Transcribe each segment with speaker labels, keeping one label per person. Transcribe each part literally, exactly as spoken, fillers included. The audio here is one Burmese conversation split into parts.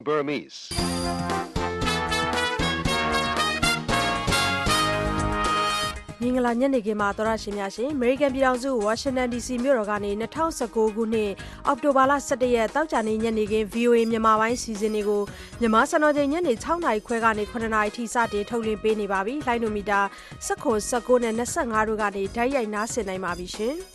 Speaker 1: Burmese.
Speaker 2: မင်္ဂလာညနေခင်းမှာသောရရှင်များရှင်အမေရိကန်ပြည်ထောင်စုဝါရှင်တန် ဒီ စီ မြို့တော်ကနေ၂၀၁၉ခုနှစ်အောက်တိုဘာလ၁၁ရက်တောက်ကြနေ့ညနေခင်း ဗွီအိုအေ မြန်မာပိုင်းစီစဉ်တွေကိုမြန်မာစံတော်ချိန်ညနေ၆နာရီခွဲကနေ၇နာရီထိစတင်ထုတ်လွှင့်ပေးနေပါပြီ။လိုင်းနိုမီတာ၁၇ ၁၉နဲ့၂၅တို့ကနေဓာတ်ရိုက်နားဆင်နိုင်ပါပြီရှင်။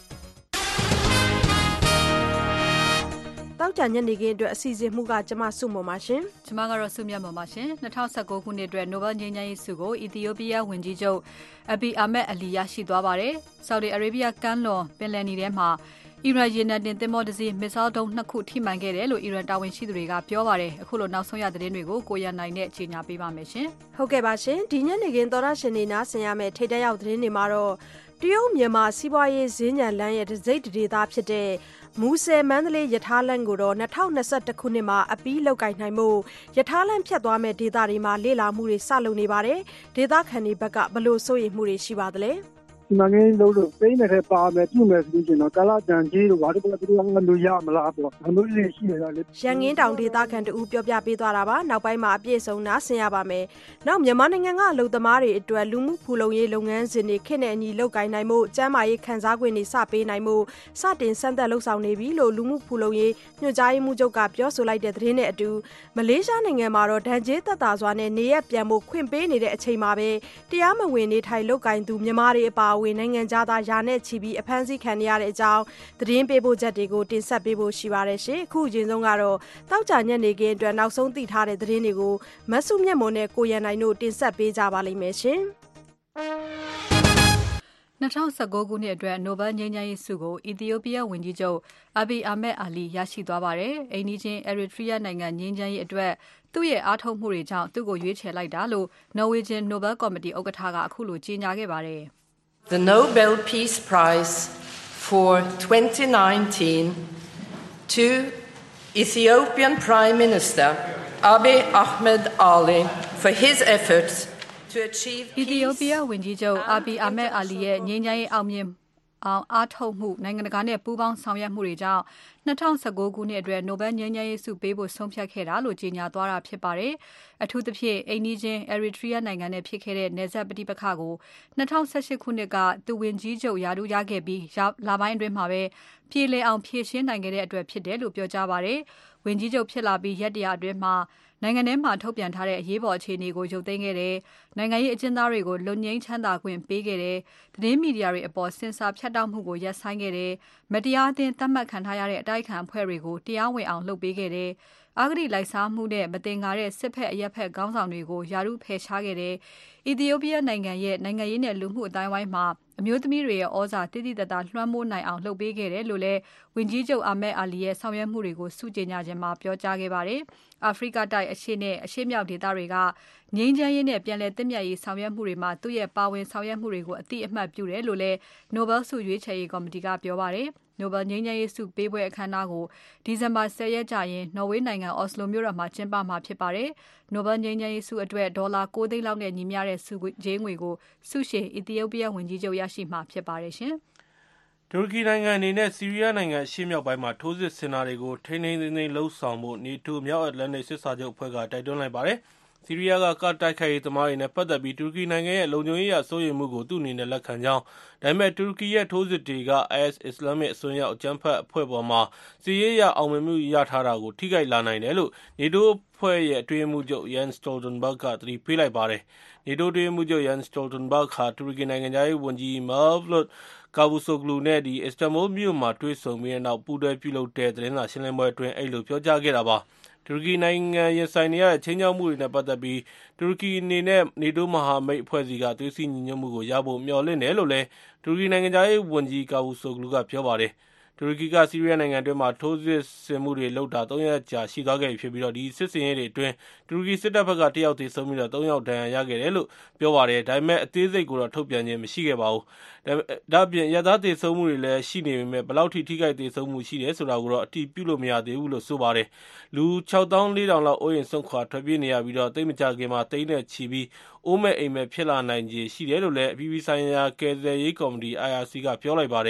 Speaker 2: တောက်ကြညနေခင်းအတွက်အစီအစဉ်မှုကကျမစုမပါရှင်
Speaker 3: ကျမကတော့စုမြတ်ပါရှင်၂၀၁၉ခုနှစ်အတွက် Nobel ငြိမ်းချမ်းရေးဆုကိုအီသီယိုးပီးယားဝန်ကြီးချုပ် Abiy Ahmed Ali ရရှိသွားပါတယ်။ Saudi Arabia ကမ်းလွန်ပင်လယ်နီထဲမှာအီရန်ရေနံတင်သင်္ဘောတစ်စီးမစ်ဇိုင်းဒုံးနှစ်ခုထိမှန်ခဲ့တယ်လို့အီရန်တာဝန်ရှိသူတွေကပြောပါတယ်။အခုလိုနောက်ဆုံးရသတင်းတွေကိုကိုရန်နိုင်နဲ့ကြီးညာပေးပါမယ်ရှင်
Speaker 2: ။ဟုတ်ကဲ့ပါရှင်။ဒီညနေခင်းသောရရှင်နေနားဆင်ရမယ့်ထိပ်တန်းရောက်သတင်းတွေမှာတော့တရုတ်မြန်မာစီးပွားရေးဈေးညံလမ်းရဲ့ဒစိမ့်ဒေသဖြစ်တဲ့မူဆယ်မန္တလေးရထားလမ်းကိုတော့၂၀၂၁ခုနှစ်မှာအပြီးလောက်ကိုင်နိုင်မှုရထားလမ်းဖြတ်သွားမဲ့ဒေသတွေမှာလေ့လာမှုတွေစလုပ်နေပါတယ်။ဒေသခံတွေဘက်ကဘလို့စိုးရိမ်မှုတွေရှိပါသလဲ။
Speaker 4: ဒီမှာငင်းလို့လို့ပိန်းနေတဲ့ပါမယ်ပြုမယ်ဆိုရင်တော့ကာလတန်ကြီးတို့ဘာလို့လဲသူတို့ကလူရမလားပေါ့။အမှုလေးရှိနေတာလေ
Speaker 2: ။ရန်ကင်းတောင်ဒေသခံတူပြောပြပေးသွားတာပါ။နောက်ပိုင်းမှာအပြည့်စုံနားဆင်ရပါမယ်။နောက်မြန်မာနိုင်ငံကအလုပ်သမားတွေအတွက်လူမှုဖူလုံရေးလုပ်ငန်းစဉ်တွေခေတ်နဲ့အညီလုပ်ကိုင်နိုင်မှုကျန်းမာရေးခံစား권တွေစပေးနိုင်မှုစတင်စမ်းသပ်လှုပ်ဆောင်နေပြီလို့လူမှုဖူလုံရေးညွှန်ကြားရေးမှူးချုပ်ကပြောဆိုလိုက်တဲ့သတင်းနဲ့အတူမလေးရှားနိုင်ငံမှာတော့ဒဏ်ကြေးသက်သာစွာနဲ့နေရပြန်ဖို့ခွင့်ပေးနေတဲ့အချိန်မှာပဲတရားမဝင်နေထိုင်လုပ်ကိုင်သူမြန်မာတွေအပါအဝင်နိုင်ငံခြားသားရာနဲ့ချီပြီးအဖမ်းဆီးခံရတဲ့အကြောင်းသတင်းပေးပို့ချက်တွေကိုတင်ဆက်ပေးဖို့ရှိပါတယ်ရှင်။အခုအချိန်ဆုံးကတော့တောက်ကြညနေခင်းအတွက်နောက်ဆုံးသိထားတဲ့သတင်းတွေကိုမဆုမြတ်မွန်နဲ့ကိုရန်နိုင်တို့တင်ဆက်ပေးကြပါလိမ့်မယ်ရှင်။
Speaker 3: ၂၀၁၉ခုနှစ်အတွက် Nobel ငြိမ်းချမ်းရေးဆုကိုအီသီယိုးပီးယားဝန်ကြီးချုပ် Abiy Ahmed Ali ရရှိသွားပါတယ်။အိမ်နီးချင်း Eritrea နိုင်ငံငြိမ်းချမ်းရေးအတွက်သူ့ရဲ့အားထုတ်မှုတွေကြောင့်သူ့ကိုရွေးချယ်လိုက်တာလို့ Norwegian Nobel Committee ဥက္ကဋ္ဌကအခုလိုကြေညာခဲ့ပါတယ်။
Speaker 5: The Nobel Peace Prize for twenty nineteen to Ethiopian Prime Minister Abiy Ahmed Ali for his efforts to achieve peace.
Speaker 3: Ethiopia ဝန်ကြီးချုပ် Abiy Ahmed Ali ရဲ့ငြိမ်းချမ်းရေးအောင်မြင်အောင်အားထုတ်မှုနိုင်ငံတကာနဲ့ပူးပေါင်းဆောင်ရွက်မှုတွေကြောင့်၂၀၁၉ခုနှစ်အတွက် Nobel ငြိမ်းချမ်းရေးဆုပေးဖို့ဆုံးဖြတ်ခဲ့တာလို့ကြေညာသွားတာဖြစ်ပါတယ်။အထူးသဖြင့်အိမ်နီးချင်း Eritrea နိုင်ငံနဲ့ဖြစ်ခဲ့တဲ့နယ်စပ်ပဋိပက္ခကို၂၀၁၈ခုနှစ်ကသူဝန်ကြီးချုပ်ရာထူးရခဲ့ပြီးလပိုင်းအတွင်းမှာပဲပြေလည်အောင်ဖြေရှင်းနိုင်ခဲ့တဲ့အတွက်ဖြစ်တယ်လို့ပြောကြားပါတယ်။ဝန်ကြီးချုပ်ဖြစ်လာပြီးရက်တရာအတွင်းမှာနိုင်ငံထဲမှာထုတ်ပြန်ထားတဲ့အရေးပေါ်အခြေအနေကိုရုပ်သိမ်းခဲ့တယ်။နိုင်ငံရေးအကျဉ်းသားတွေကိုလွတ်ငြိမ်းချမ်းသာခွင့်ပေးခဲ့တယ်။သတင်းမီဒီယာတွေအပေါ်စင်ဆာဖြတ်တောက်မှုကိုရပ်ဆိုင်းခဲ့တယ်။မတရားအသင်းသတ်မှတ်ခံထားရတဲ့အတိုက်အခံအဖွဲ့တွေကိုတရားဝင်အောင်လုပ်ပေးခဲ့တယ်။အဂတိလိုက်စားမှုနဲ့မတင်ကားတဲ့စစ်ဖက်အရက်ဖက်ခေါင်းဆောင်တွေကိုယာရုဖယ်ရှားခဲ့တယ်။အီသီယိုးပီးယားနိုင်ငံရဲ့နိုင်ငံရေးနဲ့လူမှုအတိုင်းအဝိုင်းမှာအမျိုးသမီးတွေရဲ့ဩဇာတိတိတတ်တာလွှမ်းမိုးနိုင်အောင်လုပ်ပေးခဲ့တယ်လို့လည်းဝန်ကြီးချုပ် Ahmed Ali ရဲ့ဆောင်ရွက်မှုတွေကိုစုကြေညာခြင်းမှာပြောကြားခဲ့ပါတယ်။အာဖရိကတိုက်အရှေ့နဲ့အရှေ့မြောက်ဒေသတွေကငြိမ်းချမ်းရေးနဲ့ပြန်လည်သင့်မြတ်ရေးဆောင်ရွက်မှုတွေမှာသူ့ရဲ့ပါဝင်ဆောင်ရွက်မှုတွေကိုအတိအမှတ်ပြုတယ်လို့လည်း Nobel ဆုရွေးချယ်ရေးကော်မတီကပြောပါတယ်။ Nobel ငြိမ်းချမ်းရေးဆုပေးပွဲအခမ်းအနားကိုဒီဇင်ဘာ၁၀ရက်ကြာရင်နော်ဝေးနိုင်ငံအော်စလိုမြို့တော်မှာကျင်းပမှာဖြစ်ပါတယ်။ Nobel ငြိမ်းချမ်းရေးဆုအတွက်ဒေါ်လာ၉သိန်းလောက်နဲ့ညီမျှတဲ့ဆုကြေးငွေကိုဆုရှင်အီသီယိုးပီးယားဝန်ကြီးချုပ်ရရှိမှာဖြစ်ပါတယ်ရှင်
Speaker 6: ။တူရကီနိုင်ငံအနေနဲ့ဆီးရီးယားနိုင်ငံအရှေ့မြောက်ပိုင်းမှာထိုးစစ်ဆင်တာတွေကိုထိန်းထိန်းသိမ်းသိမ်းလှုံ့ဆော်ဖို့ NATO မြောက်အတ္တလန်တိတ်စစ်စာချုပ်အဖွဲ့ကတိုက်တွန်းလိုက်ပါတယ်။ဆီးရီးယားကကာ့ဒ်တိုက်ခိုက်ရေးသမားတွေနဲ့ပတ်သက်ပြီးတူရကီနိုင်ငံရဲ့လုံခြုံရေးအရစိုးရိမ်မှုကိုသူ့အနေနဲ့လက်ခံကြောင်းဒါပေမဲ့တူရကီရဲ့ထိုးစစ်တွေက အိုင်အက်စ် အစ္စလာမစ်အစွန်းရောက်အကြမ်းဖက်အဖွဲ့ပေါ်မှာစစ်ရေးအရအောင်မြင်မှုရထားတာကိုထိခိုက်လာနိုင်တယ်လို့ NATO အဖွဲ့ရဲ့အတွင်းရေးမှူးချုပ် Jens Stoltenberg ကသတိပေးလိုက်ပါတယ်။ NATO အတွင်းရေးမှူးချုပ် Jens Stoltenberg ဟာတူရကီနိုင်ငံခြားရေးဝန်ကြီး Mevlut Cavusoglu နဲ့ အစ္စတန်ဘူလ်မြို့မှာတွေ့ဆုံပြီးတဲ့နောက်ပူးတွဲပြုလုပ်တဲ့သတင်းစာရှင်းလင်းပွဲအတွင်းအဲဒီလိုပြောကြားခဲ့တာပါ။တူရကီနိုင်ငံရင်ဆိုင်နေရတဲ့ခြိမ်းခြောက်မှုတွေနဲ့ပတ်သက်ပြီးတူရကီအနေနဲ့ NATO မဟာမိတ်အဖွဲ့ဆီကသွေးစည်းညီညွတ်မှုကိုရဖို့မျှော်လင့်တယ်လို့လည်းတူရကီနိုင်ငံခြားရေးဝန်ကြီး Cavusoglu ကပြောပါတယ်။တူရကီကဆီးရီးယားနိုင်ငံအတွင်းမှာထိုးစစ်ဆင်မှုတွေလုပ်တာသုံးရက်ကြာရှိသွားခဲ့ပြီဖြစ်ပြီးဒီစစ်ဆင်ရေးတွေအတွင်းတူရကီစစ်တပ်ဘက်ကတစ်ယောက်သေဆုံးပြီးသုံးယောက်ဒဏ်ရာရခဲ့တယ်လို့ပြောပါတယ်။ဒါပေမဲ့အသေးစိတ်ကိုတော့ထုတ်ပြန်ခြင်းမရှိခဲ့ပါဘူး။ဒါ့အပြင်အရပ်သားသေဆုံးမှုတွေလည်းရှိနေပေမဲ့ဘယ်လောက်ထိထိခိုက်သေဆုံးမှုရှိတယ်ဆိုတာကိုတော့အတည်ပြုလို့မရသေးဘူးလို့ဆိုပါတယ်။လူခြောက်သောင်းလေးထောင်လောက်အိုးအိမ်စွန့်ခွာထွက်ပြေးနေရပြီးတော့သိပ်မကြာခင်မှာသိန်းနဲ့ချီပြီးအိုးမဲ့အိမ်မဲ့ဖြစ်လာနိုင်ခြေရှိတယ်လို့လည်းအပြည်ပြည်ဆိုင်ရာကယ်ဆယ်ရေးကော်မတီ I R C ကပြောလိုက်ပါတယ်။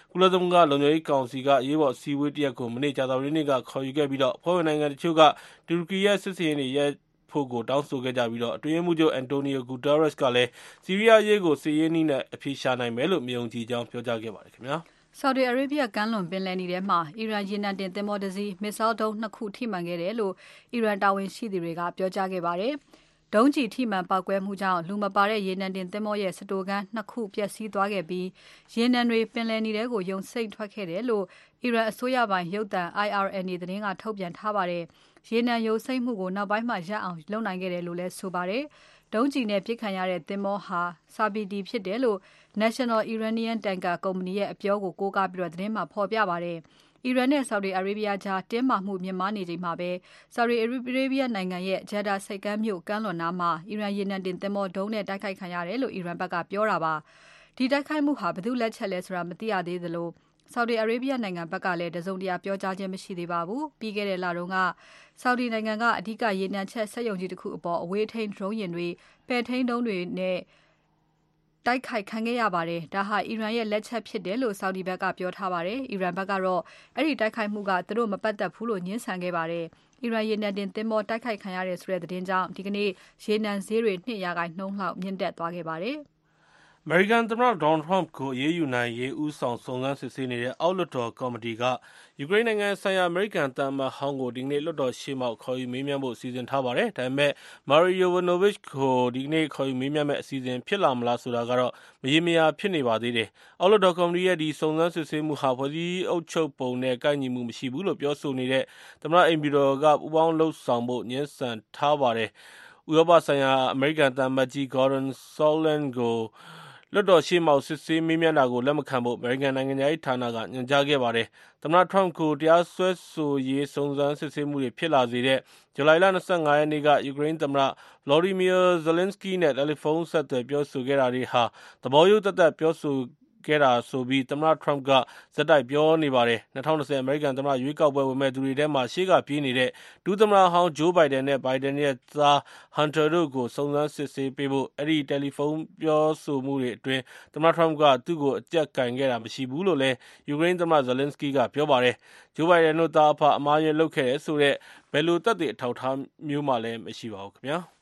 Speaker 6: ကုလသမဂ္ဂလုံခြုံရေးကောင်စီကအရေးပေါ်အစည်းအဝေးတစ်ရပ်ကိုမနေ့ကြာသပတေးနေ့ကခေါ်ယူခဲ့ပြီးတော့အဖွဲ့ဝင်နိုင်ငံတချို့ကတူရကီရဲ့စစ်စင်ရေးတွေရဲ့ဖို့ကိုတောင်းဆိုခဲ့ကြပြီးတော့အတွင်းမှုချုပ်အန်တိုနီယိုဂူတာရက်စ်ကလည်းဆီးရီးယားရေးကိုစစ်ရေးနည်းနဲ့အဖြေရှာနိုင်မယ်လို့မယုံကြည်ကြောင်းပြောကြားခဲ့ပါတယ်ခင်ဗျာ
Speaker 3: ဆော်ဒီအာရေဗျကမ်းလွန်ပင်လယ်နီထဲမှာအီရန်ရေနံတင်သင်္ဘောတစ်စီးမစ်ဆိုင်းဒုံးနှစ်ခုထိမှန်ခဲ့တယ်လို့အီရန်တာဝန်ရှိသူတွေကပြောကြားခဲ့ပါတယ်။ဒုံးကျည်ထိမှန်ပေါက်ကွဲမှုကြောင့်လူမပါတဲ့ရေနံတင်သင်္ဘောရဲ့စတိုကန်နှစ်ခုပျက်စီးသွားခဲ့ပြီးရေနံတွေပင်လယ်နီထဲကိုယုံစိမ့်ထွက်ခဲ့တယ်လို့အီရန်အစိုးရပိုင်ရုပ်သံ I R N A သတင်းကထုတ်ပြန်ထားပါတယ်။ရေနံယုံစိမ့်မှုကိုနောက်ပိုင်းမှာရပ်အောင်လုပ်နိုင်ခဲ့တယ်လို့လည်းဆိုပါတယ်။ဒုံးကျည်နဲ့ပစ်ခံရတဲ့သင်္ဘောဟာစာဘီဒီဖြစ်တယ်လို့ National Iranian Tanker Company ရဲ့အပြောကိုကိုးကားပြီးတော့သတင်းမှာဖော်ပြပါတယ်။အီရန်နဲ့ Saudi Arabia ကြားတင်းမာမှုမြင့်မားနေချိန်မှာပဲ Saudi Arabia နိုင်ငံရဲ့ Jeddah ဆိပ်ကမ်းမြို့ကမ်းလွန်နားမှာအီရန်ရေနံတင်သင်္ဘောဒုံးနဲ့တိုက်ခိုက်ခံရတယ်လို့အီရန်ဘက်ကပြောတာပါ။ဒီတိုက်ခိုက်မှုဟာဘယ်သူလက်ချက်လဲဆိုတာမသိရသေးသလို Saudi Arabia နိုင်ငံဘက်ကလည်းတစုံတရာပြောကြားခြင်းမရှိသေးပါဘူး။ပြီးခဲ့တဲ့လတုန်းက Saudi နိုင်ငံကအဓိကရေနံချက်စက်ရုံကြီးတစ်ခုအပေါ်အဝေးထိန်းဒရုန်းယာဉ်တွေပဲ့ထိန်းဒုံးတွေနဲ့တိုက်ခိုက်ခံခဲ့ရပါတယ်။ဒါဟာအီရန်ရဲ့လက်ချက်ဖြစ်တယ်လို့ Saudi ဘက်ကပြောထားပါတယ်။အီရန်ဘက်ကတော့အဲ့ဒီတိုက်ခိုက်မှုကသူတို့မပတ်သက်ဘူးလို့ညှင်းဆန်ခဲ့ပါတယ်။အီရန်ရေနံတင်သင်္ဘောတိုက်ခိုက်ခံရတယ်ဆိုတဲ့သတင်းကြောင့်ဒီကနေ့ရေနံဈေးတွေနှစ်ရာခိုင်နှုန်းလောက်မြင့်တက်သွားခဲ့ပါတယ်။
Speaker 6: အမေရိကန်သမ္မတဒေါ်နယ်ထရမ့်ကိုအေးအေးယူနိုင်ရေးဦးဆောင်စုံစမ်းစစ်ဆေးနေတဲ့အောက်လွှတ်တော်ကော်မတီကယူကရိန်းနိုင်ငံဆိုင်ရာအမေရိကန်သံအမတ်ဟောင်းကိုဒီကနေ့လွှတ်တော်ရှေ့မှောက်ခေါ်ယူမေးမြန်းဖို့စီစဉ်ထားပါတယ်။ဒါပေမဲ့မာရီယိုဗနိုဗစ်ကိုဒီကနေ့ခေါ်ယူမေးမြန်းမဲ့အစီအစဉ်ဖြစ်လာမလားဆိုတာကတော့မရေမရာဖြစ်နေပါသေးတယ်။အောက်လွှတ်တော်ကော်မတီရဲ့ဒီစုံစမ်းစစ်ဆေးမှုဟာဖွဲ့စည်းအုပ်ချုပ်ပုံနဲ့ကိုက်ညီမှုမရှိဘူးလို့ပြောဆိုနေတဲ့သမ္မတအိမ်ဖြူတော်ကပူးပေါင်းလှုပ်ဆောင်ဖို့ညှင်းဆန်ထားပါတယ်။ဥရောပဆိုင်ရာအမေရိကန်သံအမတ်ကြီး Gordon Sondland ကိုလွှတ်တော်ရှေ့မှောက်စစ်ဆေးမေးမြန်းတာကိုလက်မခံဖို့အမေရိကန်နိုင်ငံသားရေးဌာနကညွှန်ကြားခဲ့ပါတယ်။သမ္မတထရမ့်ကိုတရားစွဲဆိုရေးစုံစမ်းစစ်ဆေးမှုတွေဖြစ်လာစေတဲ့ဇူလိုင်လ၂၅ရက်နေ့ကယူကရိန်းသမ္မတ Volodymyr Zelensky နဲ့တယ်လီဖုန်းဆက်သွယ်ပြောဆိုခဲ့တာတွေဟာသဘောရိုးသက်သက်ပြောဆိုခဲ့တာဆိုပြီးသမ္မတထရမ့်ကဇက်တိုက်ပြောနေပါတယ်။၂၀၂၀အမေရိကန်သမ္မတရွေးကောက်ပွဲဝင်မဲ့သူတွေထဲမှာရှေ့ကပြေးနေတဲ့ဒုသမ္မတဟောင်းဂျိုးဘိုင်ဒန်နဲ့ဘိုင်ဒန်ရဲ့သား Hunter တို့ကိုစုံစမ်းစစ်ဆေးပေးဖို့အဲ့ဒီတယ်လီဖုန်းပြောဆိုမှုတွေအတွင်းသမ္မတထရမ့်ကသူ့ကိုအကြက်ကင်ခဲ့တာမရှိဘူးလို့လည်းယူကရိန်းသမ္မတ Zelensky ကပြောပါတယ်။ဂျိုးဘိုင်ဒန်တို့သားအဖအမှားယွင်းလုပ်ခဲ့တယ်ဆိုတဲ့ဘယ်လိုသက်သေအထောက်အထားမျိုးမှလည်းမရှိပါဘူးခင်ဗျာ။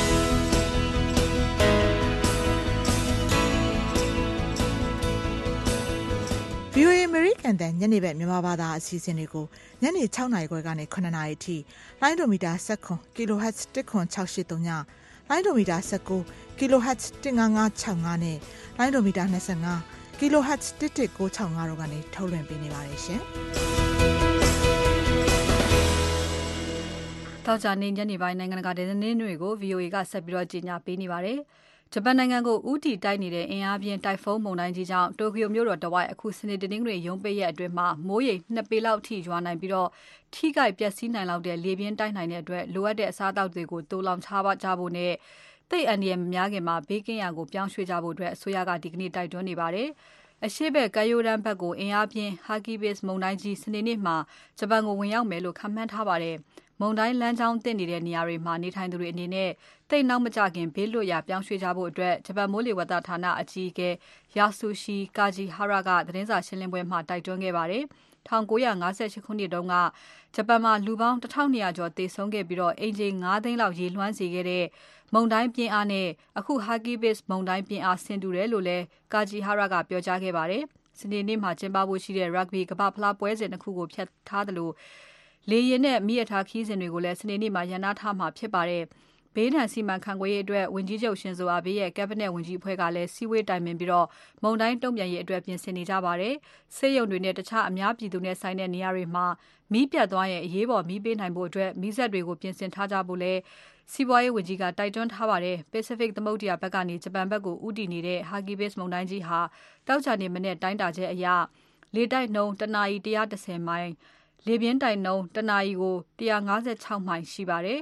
Speaker 1: V O A American တန်ညနေဘက်မြန်မာဘာသာအစီအစဉ်တွေကိုညနေ၆နာရီခွဲကနေ၇နာရီအထိလိုင်းဒိုမီတာ၁၇ kilohertz တစ်ခွန်၆၈၃ညလိုင်းဒိုမီတာ၁၉ kilohertz တစ်၅၅၆၅နဲ့လိုင်းဒိုမီတာ၂၅ kilohertz တစ်တစ်၉၆၅တို့ကနေထုတ်လွှင့်ပေးနေပါတယ်ရှင်
Speaker 3: ။တောက်ကြနေညနေပိုင်းနိုင်ငံတကာသတင်းတွေကို V O A ကဆက်ပြီးတော့ကြီးညာပေးနေပါတယ်။ဂျပန်နိုင်ငံကိုဦးတည်တိုက်နေတဲ့အင်အားပြင်းတိုင်ဖုန်းမုန်တိုင်းကြီးကြောင့်တိုကျိုမြို့တော်တဝိုက်အခုစနေတနင်္ဂနွေရုံးပိတ်ရက်အတွင်းမှာမိုးရေနှစ်ပေလောက်ထိရွာနိုင်ပြီးတော့ထိခိုက်ပျက်စီးနိုင်လောက်တဲ့လေပြင်းတိုက်နိုင်တဲ့အတွက်လိုအပ်တဲ့အစားအသောက်တွေကိုတိုးလောင်ချပါကြဖို့နဲ့သိအန္တရာယ်မများခင်မှာဘေးကင်းရာကိုပြောင်းရွှေ့ကြဖို့အတွက်အစိုးရကဒီကနေ့တိုက်တွန်းနေပါတယ်။အရှိဘက်ကယိုဒန်ဘက်ကိုအင်အားပြင်း Hagibis မုန်တိုင်းကြီးစနေနေ့မှာဂျပန်ကိုဝင်ရောက်မယ်လို့ခန့်မှန်းထားပါတယ်။မုန်တိုင်းလမ်းကြောင်းတင်နေတဲ့နေရာတွေမှာနေထိုင်သူတွေအနေနဲ့တိတ်နောက်မကြခင်ဘေးလွတ်ရာပြောင်းရွှေ့ကြဖို့အတွက်ဂျပန်မိုးလေဝသဌာနအကြီးအကဲ Yasushi Kajihara ကသတင်းစာရှင်းလင်းပွဲမှာတိုက်တွန်းခဲ့ပါတယ်။၁၉၅၈ခုနှစ်တုန်းကဂျပန်မှာလူပေါင်းတစ်ထောင်နှစ်ရာကျော်သေဆုံးခဲ့ပြီးတော့အင်ဂျင်၅သိန်းလောက်ရေလွှမ်းစေခဲ့တဲ့မုန်တိုင်းပြင်းအားနဲ့အခု Hagibis မုန်တိုင်းပြင်းအားဆင်တူတယ်လို့လည်း Kajihara ကပြောကြားခဲ့ပါတယ်။စနေနေ့မှာကျင်းပဖို့ရှိတဲ့ Rugby ကမ္ဘာဖလားပွဲစဉ်တစ်ခုကိုဖျက်ထားတယ်လို့လေရင်နဲ့မိရထားခီးစဉ်တွေကိုလည်းစနေနေ့မှာရန်နာထားမှာဖြစ်ပါတယ်။ဘေးဒဏ်စီမံခန့်ခွဲရေးအတွက်ဝန်ကြီးချုပ်ရှင်ဇိုအာဘေးရဲ့ကက်ဘိနက်ဝန်ကြီးအဖွဲ့ကလည်းစီဝေးတိုင်ပင်ပြီးတော့မုန်တိုင်းတုံ့ပြန်ရေးအတွက်ပြင်ဆင်နေကြပါတယ်။ဆေးရုံတွေနဲ့တခြားအများပြည်သူနဲ့ဆိုင်တဲ့နေရာတွေမှာမီးပြတ်သွားရင်အရေးပေါ်မီးပေးနိုင်ဖို့အတွက်မီးစက်တွေကိုပြင်ဆင်ထားကြဖို့လဲစီးပွားရေးဝန်ကြီးကတိုက်တွန်းထားပါတယ်။ Pacific သမုဒ္ဒရာဘက်ကနေဂျပန်ဘက်ကိုဦးတည်နေတဲ့ Hagibis မုန်တိုင်းကြီးဟာတောက်ချနေမနေ့တိုင်းတာချက်အရလေတိုက်နှုန်းတနာရီ၁၁၀မိုင်လေပြင်းတိုင်နှုန်းတနာရီကို၁၅၆မိုင်ရှိပါတယ်။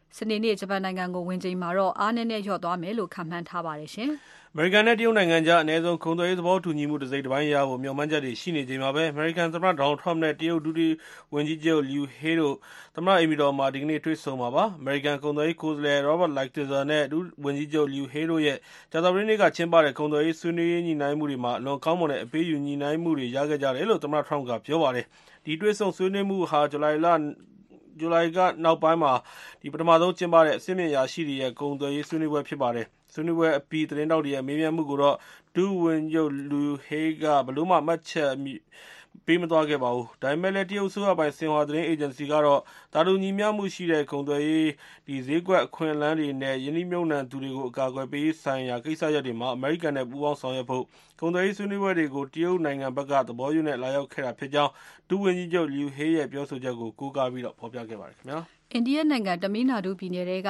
Speaker 3: စနေနေ့ဂျပန်နိုင်ငံကိုဝင်ချိန်မှာတော့အားနည်းနည်းလျော့သွားမယ်လို့ခန့်မှန်းထားပါတယ်ရှင်။
Speaker 6: အမေရိကန်နဲ့တရုတ်နိုင်ငံကြားအနည်းဆုံးကုန်သွယ်ရေးသဘောတူညီမှုတစ်စိတ်တစ်ပိုင်းရဖို့မျှော်မှန်းချက်တွေရှိနေချိန်မှာပဲအမေရိကန်သမ္မတဒေါ်နယ်ထရမ့်နဲ့တရုတ်ဒုတိယဝန်ကြီးချုပ်လျူဟေးတို့သမ္မတအိမ်ဖြူတော်မှာဒီကနေ့တွေ့ဆုံမှာပါ။အမေရိကန်ကုန်သွယ်ရေးကိုယ်စားလှယ် Robert Lighthizer နဲ့ဒုဝန်ကြီးချုပ်လျူဟေးတို့ရဲ့ကြာသပတေးနေ့ကကျင်းပတဲ့ကုန်သွယ်ရေးဆွေးနွေးညှိနှိုင်းမှုတွေမှာအလွန်ကောင်းမွန်တဲ့အပေးအယူညှိနှိုင်းမှုတွေရခဲ့ကြတယ်လို့သမ္မတထရမ့်ကပြောပါတယ်။ဒီတွေ့ဆုံဆွေးနွေးမှုဟာဇူလိုင်လဇူလိုင်ကနောက်ပိုင်းမှာဒီပထမဆုံးကျင်းပတဲ့အဆင့်မြင့်အရာရှိတွေရဲ့ကုန်သွယ်ရေးဆွေးနွေးပွဲဖြစ်ပါတယ်။ဆွေးနွေးပွဲအပြီးသတင်းတောက်တွေရဲ့မေးမြန်းမှုကိုတော့ဒုဝန်ကြီးချုပ်လျူဟေးကဘယ်လို့မှမှတ်ချက်ပေးမသွားခဲ့ပါဘူး။ဒါပေမဲ့လည်းတရုတ်အစိုးရပိုင်ဆင်ဟွာသတင်းအေဂျင်စီကတော့တာတူညီမျှမှုရှိတဲ့ကုန်သွယ်ရေးဒီဈေးကွက်အခွင့်အလမ်းတွေနဲ့ယင်းနှိမ့်မြုံနှံသူတွေကိုအကာအကွယ်ပေးဆိုင်ရာကိစ္စရပ်တွေမှာအမေရိကန်နဲ့ပူးပေါင်းဆောင်ရွက်ဖို့ကုန်သွယ်ရေးဆွေးနွေးပွဲတွေကိုတရုတ်နိုင်ငံဘက်ကသဘောယူနဲ့လာရောက်ခဲ့တာဖြစ်ကြောင်းဒုဝန်ကြီးချုပ်လျူဟေးရဲ့ပြောဆိုချက်ကိုကိုးကားပြီးတော့ဖော်ပြခဲ့ပါတယ်ခင်ဗျာ
Speaker 3: ။အိန္ဒိယနိုင်ငံတမီးနာဒူပြည်နယ်က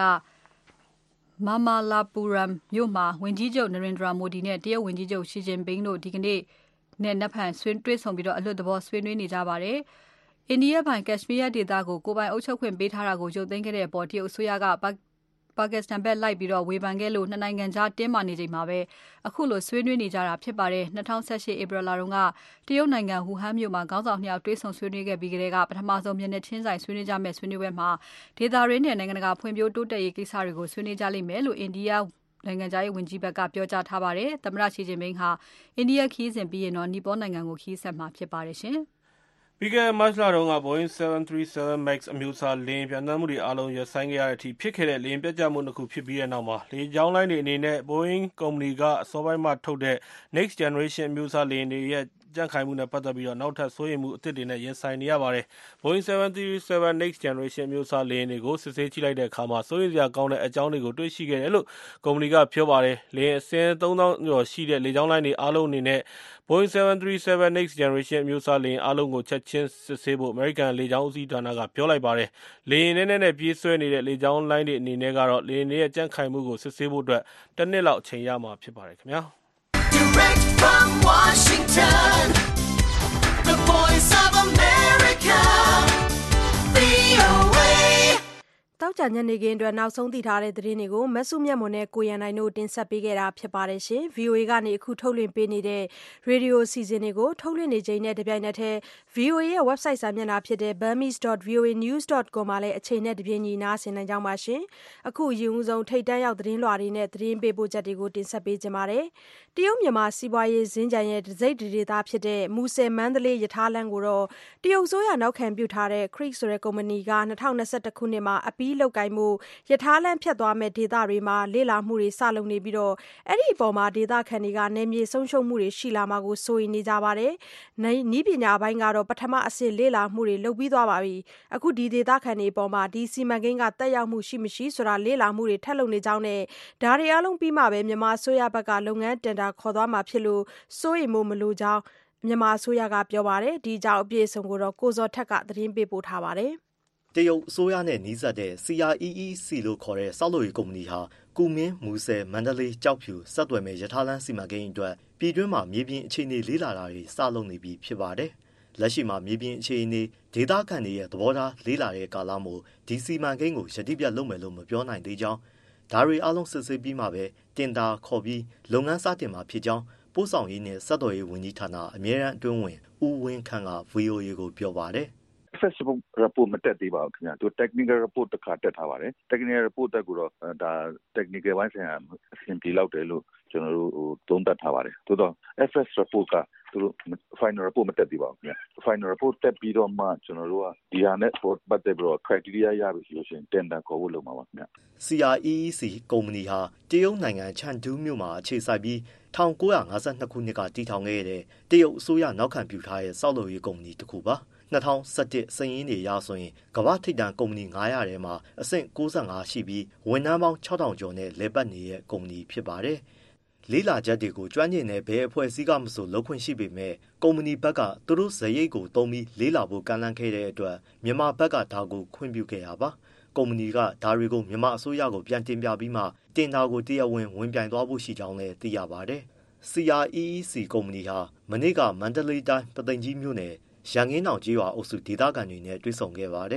Speaker 3: Mamallapuram မြို့မှာဝန်ကြီးချုပ် Narendra Modi နဲ့တရုတ်ဝန်ကြီးချုပ် Xi Jinping တို့ဒီကနေ့နဲ့နက်ဖြန်ဆွေးတွေ့ဆုံပြီးတော့အလွတ်သဘောဆွေးနွေးနေကြပါတယ်။အိန္ဒိယပိုင် Kashmir ဒေသကိုကိုယ်ပိုင်အုပ်ချုပ်ခွင့်ပေးထားတာကိုရုပ်သိမ်းခဲ့တဲ့အပေါ်တရုတ်အစိုးရကပါကစ္စတန်ဘက်လိုက်ပြီးတော့ဝေဖန်ခဲ့လို့နှစ်နိုင်ငံကြားတင်းမာနေချိန်မှာပဲအခုလိုဆွေးနွေးနေကြတာဖြစ်ပါတယ်။၂၀၁၈ဧပြီလတုန်းကတရုတ်နိုင်ငံဟူဟန်မြို့မှာခေါင်းဆောင်နှစ်ယောက်တွေ့ဆုံဆွေးနွေးခဲ့ပြီးကတည်းကပထမဆုံးမျက်နှာချင်းဆိုင်ဆွေးနွေးကြမယ့်ဆွေးနွေးပွဲမှာဒေသရင်းနဲ့နိုင်ငံတကာဖွံ့ဖြိုးတိုးတက်ရေးကိစ္စတွေကိုဆွေးနွေးကြလိမ့်မယ်လို့အိန္ဒိယနိုင်ငံခြားရေးဝန်ကြီးဘက်ကပြောကြားထားပါတယ်။သမ္မတရှီဂျင်ပင်းဟာအိန္ဒိယခရီးစဉ်ပြီးရင်တော့နီပေါနိုင်ငံကိုခရီးဆက်မှာဖြစ်ပါတယ်ရှင်။
Speaker 6: ပြီးခဲ့တဲ့မတ်လတုန်းက Boeing seven thirty-seven Max အမျိုးအစားလေယာဉ်ပျံသန်းမှုတွေအားလုံးရပ်ဆိုင်းခဲ့ရတဲ့အထိဖြစ်ခဲ့တဲ့လေယာဉ်ပျက်ကျမှုနှစ်ခုဖြစ်ပြီးတဲ့နောက်မှာလေကြောင်းလိုင်းတွေအနေနဲ့ Boeing ကုမ္ပဏီကအစောပိုင်းမှာထုတ်တဲ့ Next Generation အမျိုးအစားလေယာဉ်တွေရဲ့ကြံ့ခိုင်မှုနဲ့ပတ်သက်ပြီးတော့နောက်ထပ်စိုးရိမ်မှုအသစ်တွေနဲ့ရင်ဆိုင်နေရပါတယ်။ Boeing seven thirty-seven Next Generation အမျိုးအစားလေယာဉ်တွေကိုစစ်ဆေးကြည့်လိုက်တဲ့အခါမှာစိုးရိမ်စရာကောင်းတဲ့အကြောင်းတွေကိုတွေ့ရှိခဲ့တယ်လို့ကုမ္ပဏီကပြောပါတယ်။လေယာဉ်အစင်းသုံးသောင်းကျော်ရှိတဲ့လေကြောင်းလိုင်းတွေအားလုံးအနေနဲ့ Boeing seven thirty-seven Next Generation အမျိုးအစားလေယာဉ်အားလုံးကိုချက်ချင်းစစ်ဆေးဖို့ American လေကြောင်းဦးစီးဌာနကပြောလိုက်ပါတယ်။လေယာဉ်နဲ့နဲ့ပြေးဆွဲနေတဲ့လေကြောင်းလိုင်းတွေအနေနဲ့ကတော့လေယာဉ်တွေရဲ့ကြံ့ခိုင်မှုကိုစစ်ဆေးဖို့အတွက်တစ်နှစ်လောက်အချိန်ရမှာဖြစ်ပါတယ်ခင်ဗျာ။ Direct from Washington, the Voice of America, V O A
Speaker 2: တောက်ကြညနေခင်းအတွက်နောက်ဆုံးသိထားတဲ့သတင်းတွေကိုမဆုမြတ်မွန်နဲ့ကိုရန်နိုင်တို့တင်ဆက်ပေးခဲ့တာဖြစ်ပါတယ်ရှင်။ V O A ကနေအခုထုတ်လွှင့်ပေးနေတဲ့ရေဒီယိုအစီအစဉ်တွေကိုထုတ်လွှင့်နေချိန်နဲ့တပြိုင်နက်တည်း V O A ရဲ့ website စာမျက်နှာဖြစ်တဲ့ burmese dot v o a news dot com မှာလည်းအချိန်နဲ့တပြေးညီနားဆင်နိုင်ကြပါရှင်။အခုအရင်ဦးဆုံးထိတ်တန့်ရောက်သတင်းလွှာတွေနဲ့သတင်းပေးပို့ချက်တွေကိုတင်ဆက်ပေးကြပါမယ်။တရုတ်မြန်မာစီးပွားရေးစင်ကြံရဲ့တစိတ်ဒေသဖြစ်တဲ့မူဆယ်မန္တလေးရထားလမ်းကိုတော့တရုတ်ဆိုရနောက်ခံပြုထားတဲ့ Creek ဆိုတဲ့ကုမ္ပဏီက၂၀၂၁ခုနှစ်မှာအပြီးလုပ်ကိုင်မှုရထားလမ်းဖြတ်သွားမဲ့ဒေသတွေမှာလေ့လာမှုတွေစလုပ်နေပြီးတော့အဲ့ဒီအပေါ်မှာဒေသခံတွေကနယ်မြေဆုံးရှုံးမှုတွေရှိလာမှာကိုစိုးရိမ်နေကြပါတယ်။နီးပညာပိုင်းကတော့ပထမအဆင့်လေ့လာမှုတွေလုပ်ပြီးသွားပါပြီ။အခုဒီဒေသခံတွေအပေါ်မှာဒီစီမံကိန်းကတက်ရောက်မှုရှိမရှိဆိုတာလေ့လာမှုတွေထပ်လုပ်နေကြောင်းနဲ့ဒါတွေအလုံးပြီးမှပဲမြန်မာအစိုးရဘက်ကလုပ်ငန်းတင်ဒါခေါ်သွားမှာဖြစ်လို့စိုးရိမ်မှုမလိုကြောင်းမြန်မာအစိုးရကပြောပါတယ်။ဒီအကြောင်းအပြည့်အစုံကိုတော့ကိုဇော်ထက်ကသတင်းပေးပို့ထားပါတယ်။
Speaker 7: တရုတ်အစိုးရနဲ့နှီးစပ်တဲ့ C R E E C လို့ခေါ်တဲ့စောက်လုပ်ရေးကုမ္ပဏီဟာကူမင်းမူဆယ်မန္တလေးကြောက်ဖြူဆက်သွယ်မဲ့ရထားလမ်းစီမံကိန်းအတွက်ပြည်တွင်းမှာမြေပြင်အခြေအနေလေးလာတာတွေစလုပ်နေပြီဖြစ်ပါတယ်။လက်ရှိမှာမြေပြင်အခြေအနေဒေသခံတွေရဲ့သဘောထားလေးလာတဲ့ကာလမို့ဒီစီမံကိန်းကိုရတိပြတ်လုပ်မယ်လို့မပြောနိုင်သေးကြောင်းဒါတွေအလုံးစစ်ဆေးပြီးမှပဲတင်တာခေါ်ပြီးလုပ်ငန်းစတင်မှာဖြစ်ကြောင်းပို့ဆောင်ရေးနဲ့ဆက်သွယ်ရေးဝန်ကြီးဌာနအမြဲတမ်းအတွင်းဝင်ဦးဝင်းခန့်က V O A ကိုပြောပါတယ်
Speaker 8: ။ Festival report မတက်သေးပါဘူးခင်ဗျာသူ technical report တစ်ခါတက်ထားပါတယ် technical report တက်ကိုတော့ဒါ technical ဘိုင်းဆိုင်ရာအဆင်ပြေလောက်တယ်လို့ကျွန်တော်တို့ဟိုသုံးသပ်ထားပါတယ်သို့တော့ F S report ကသူတို့ final report မတက်သေးပါဘူးခင်ဗျာ final report တက်ပြီးတော့မှကျွန်တော်တို့ကဒီဟာနဲ့ပတ်သက်ပြီးတော့ criteria ရပြီဆိုလို့ရှိရင် tender ခေါ်ဖို့လုပ်မှာပါခင်ဗျာ
Speaker 7: C R E E C ကုမ္ပဏီဟာတရုတ်နိုင်ငံချန်ဒူးမြို့မှာအခြေစိုက်ပြီး၁၉၅၂ခုနှစ်ကတည်ထောင်ခဲ့တဲ့တရုတ်အစိုးရနောက်ခံပြုထားတဲ့စောက်လုပ်ရေးကုမ္ပဏီတစ်ခုပါ၂၀၁၁စည်ရင်းတွေရဆိုရင်ကမ္ဘာထိပ်တန်းကုမ္ပဏီ၅၀၀ထဲမှာအဆင့်၉၅ရှိပြီးဝန်ထမ်းပေါင်း၆ထောင်ကျော်နဲ့လည်ပတ်နေတဲ့ကုမ္ပဏီဖြစ်ပါတယ်။လေးလာချက်တွေကိုကျွမ်းကျင်တဲ့ဘယ်အဖွဲ့အစည်းကမဆိုလုပ်ခွင့်ရှိပေမဲ့ကုမ္ပဏီဘက်ကသူတို့ဇရိတ်ကိုသုံးပြီးလေးလာဖို့ကမ်းလှမ်းခဲ့တဲ့အတွက်မြန်မာဘက်ကဒါကိုခွင့်ပြုခဲ့ရပါကုမ္ပဏီကဒါတွေကိုမြန်မာအစိုးရကိုပြန်တင်ပြပြီးမှတင်တာကိုတရားဝင်ဝင်ပြိုင်သွားဖို့ရှိကြောင်းလည်းသိရပါတယ်။ C R E E C ကုမ္ပဏီဟာမနေ့ကမန္တလေးတိုင်းပသိမ်ကြီးမြို့နယ်ရန်ကင်းတောင်ကျေးရွာအုပ်စုဒေသခံတွေနဲ့တွေ့ဆုံခဲ့ပါတယ်။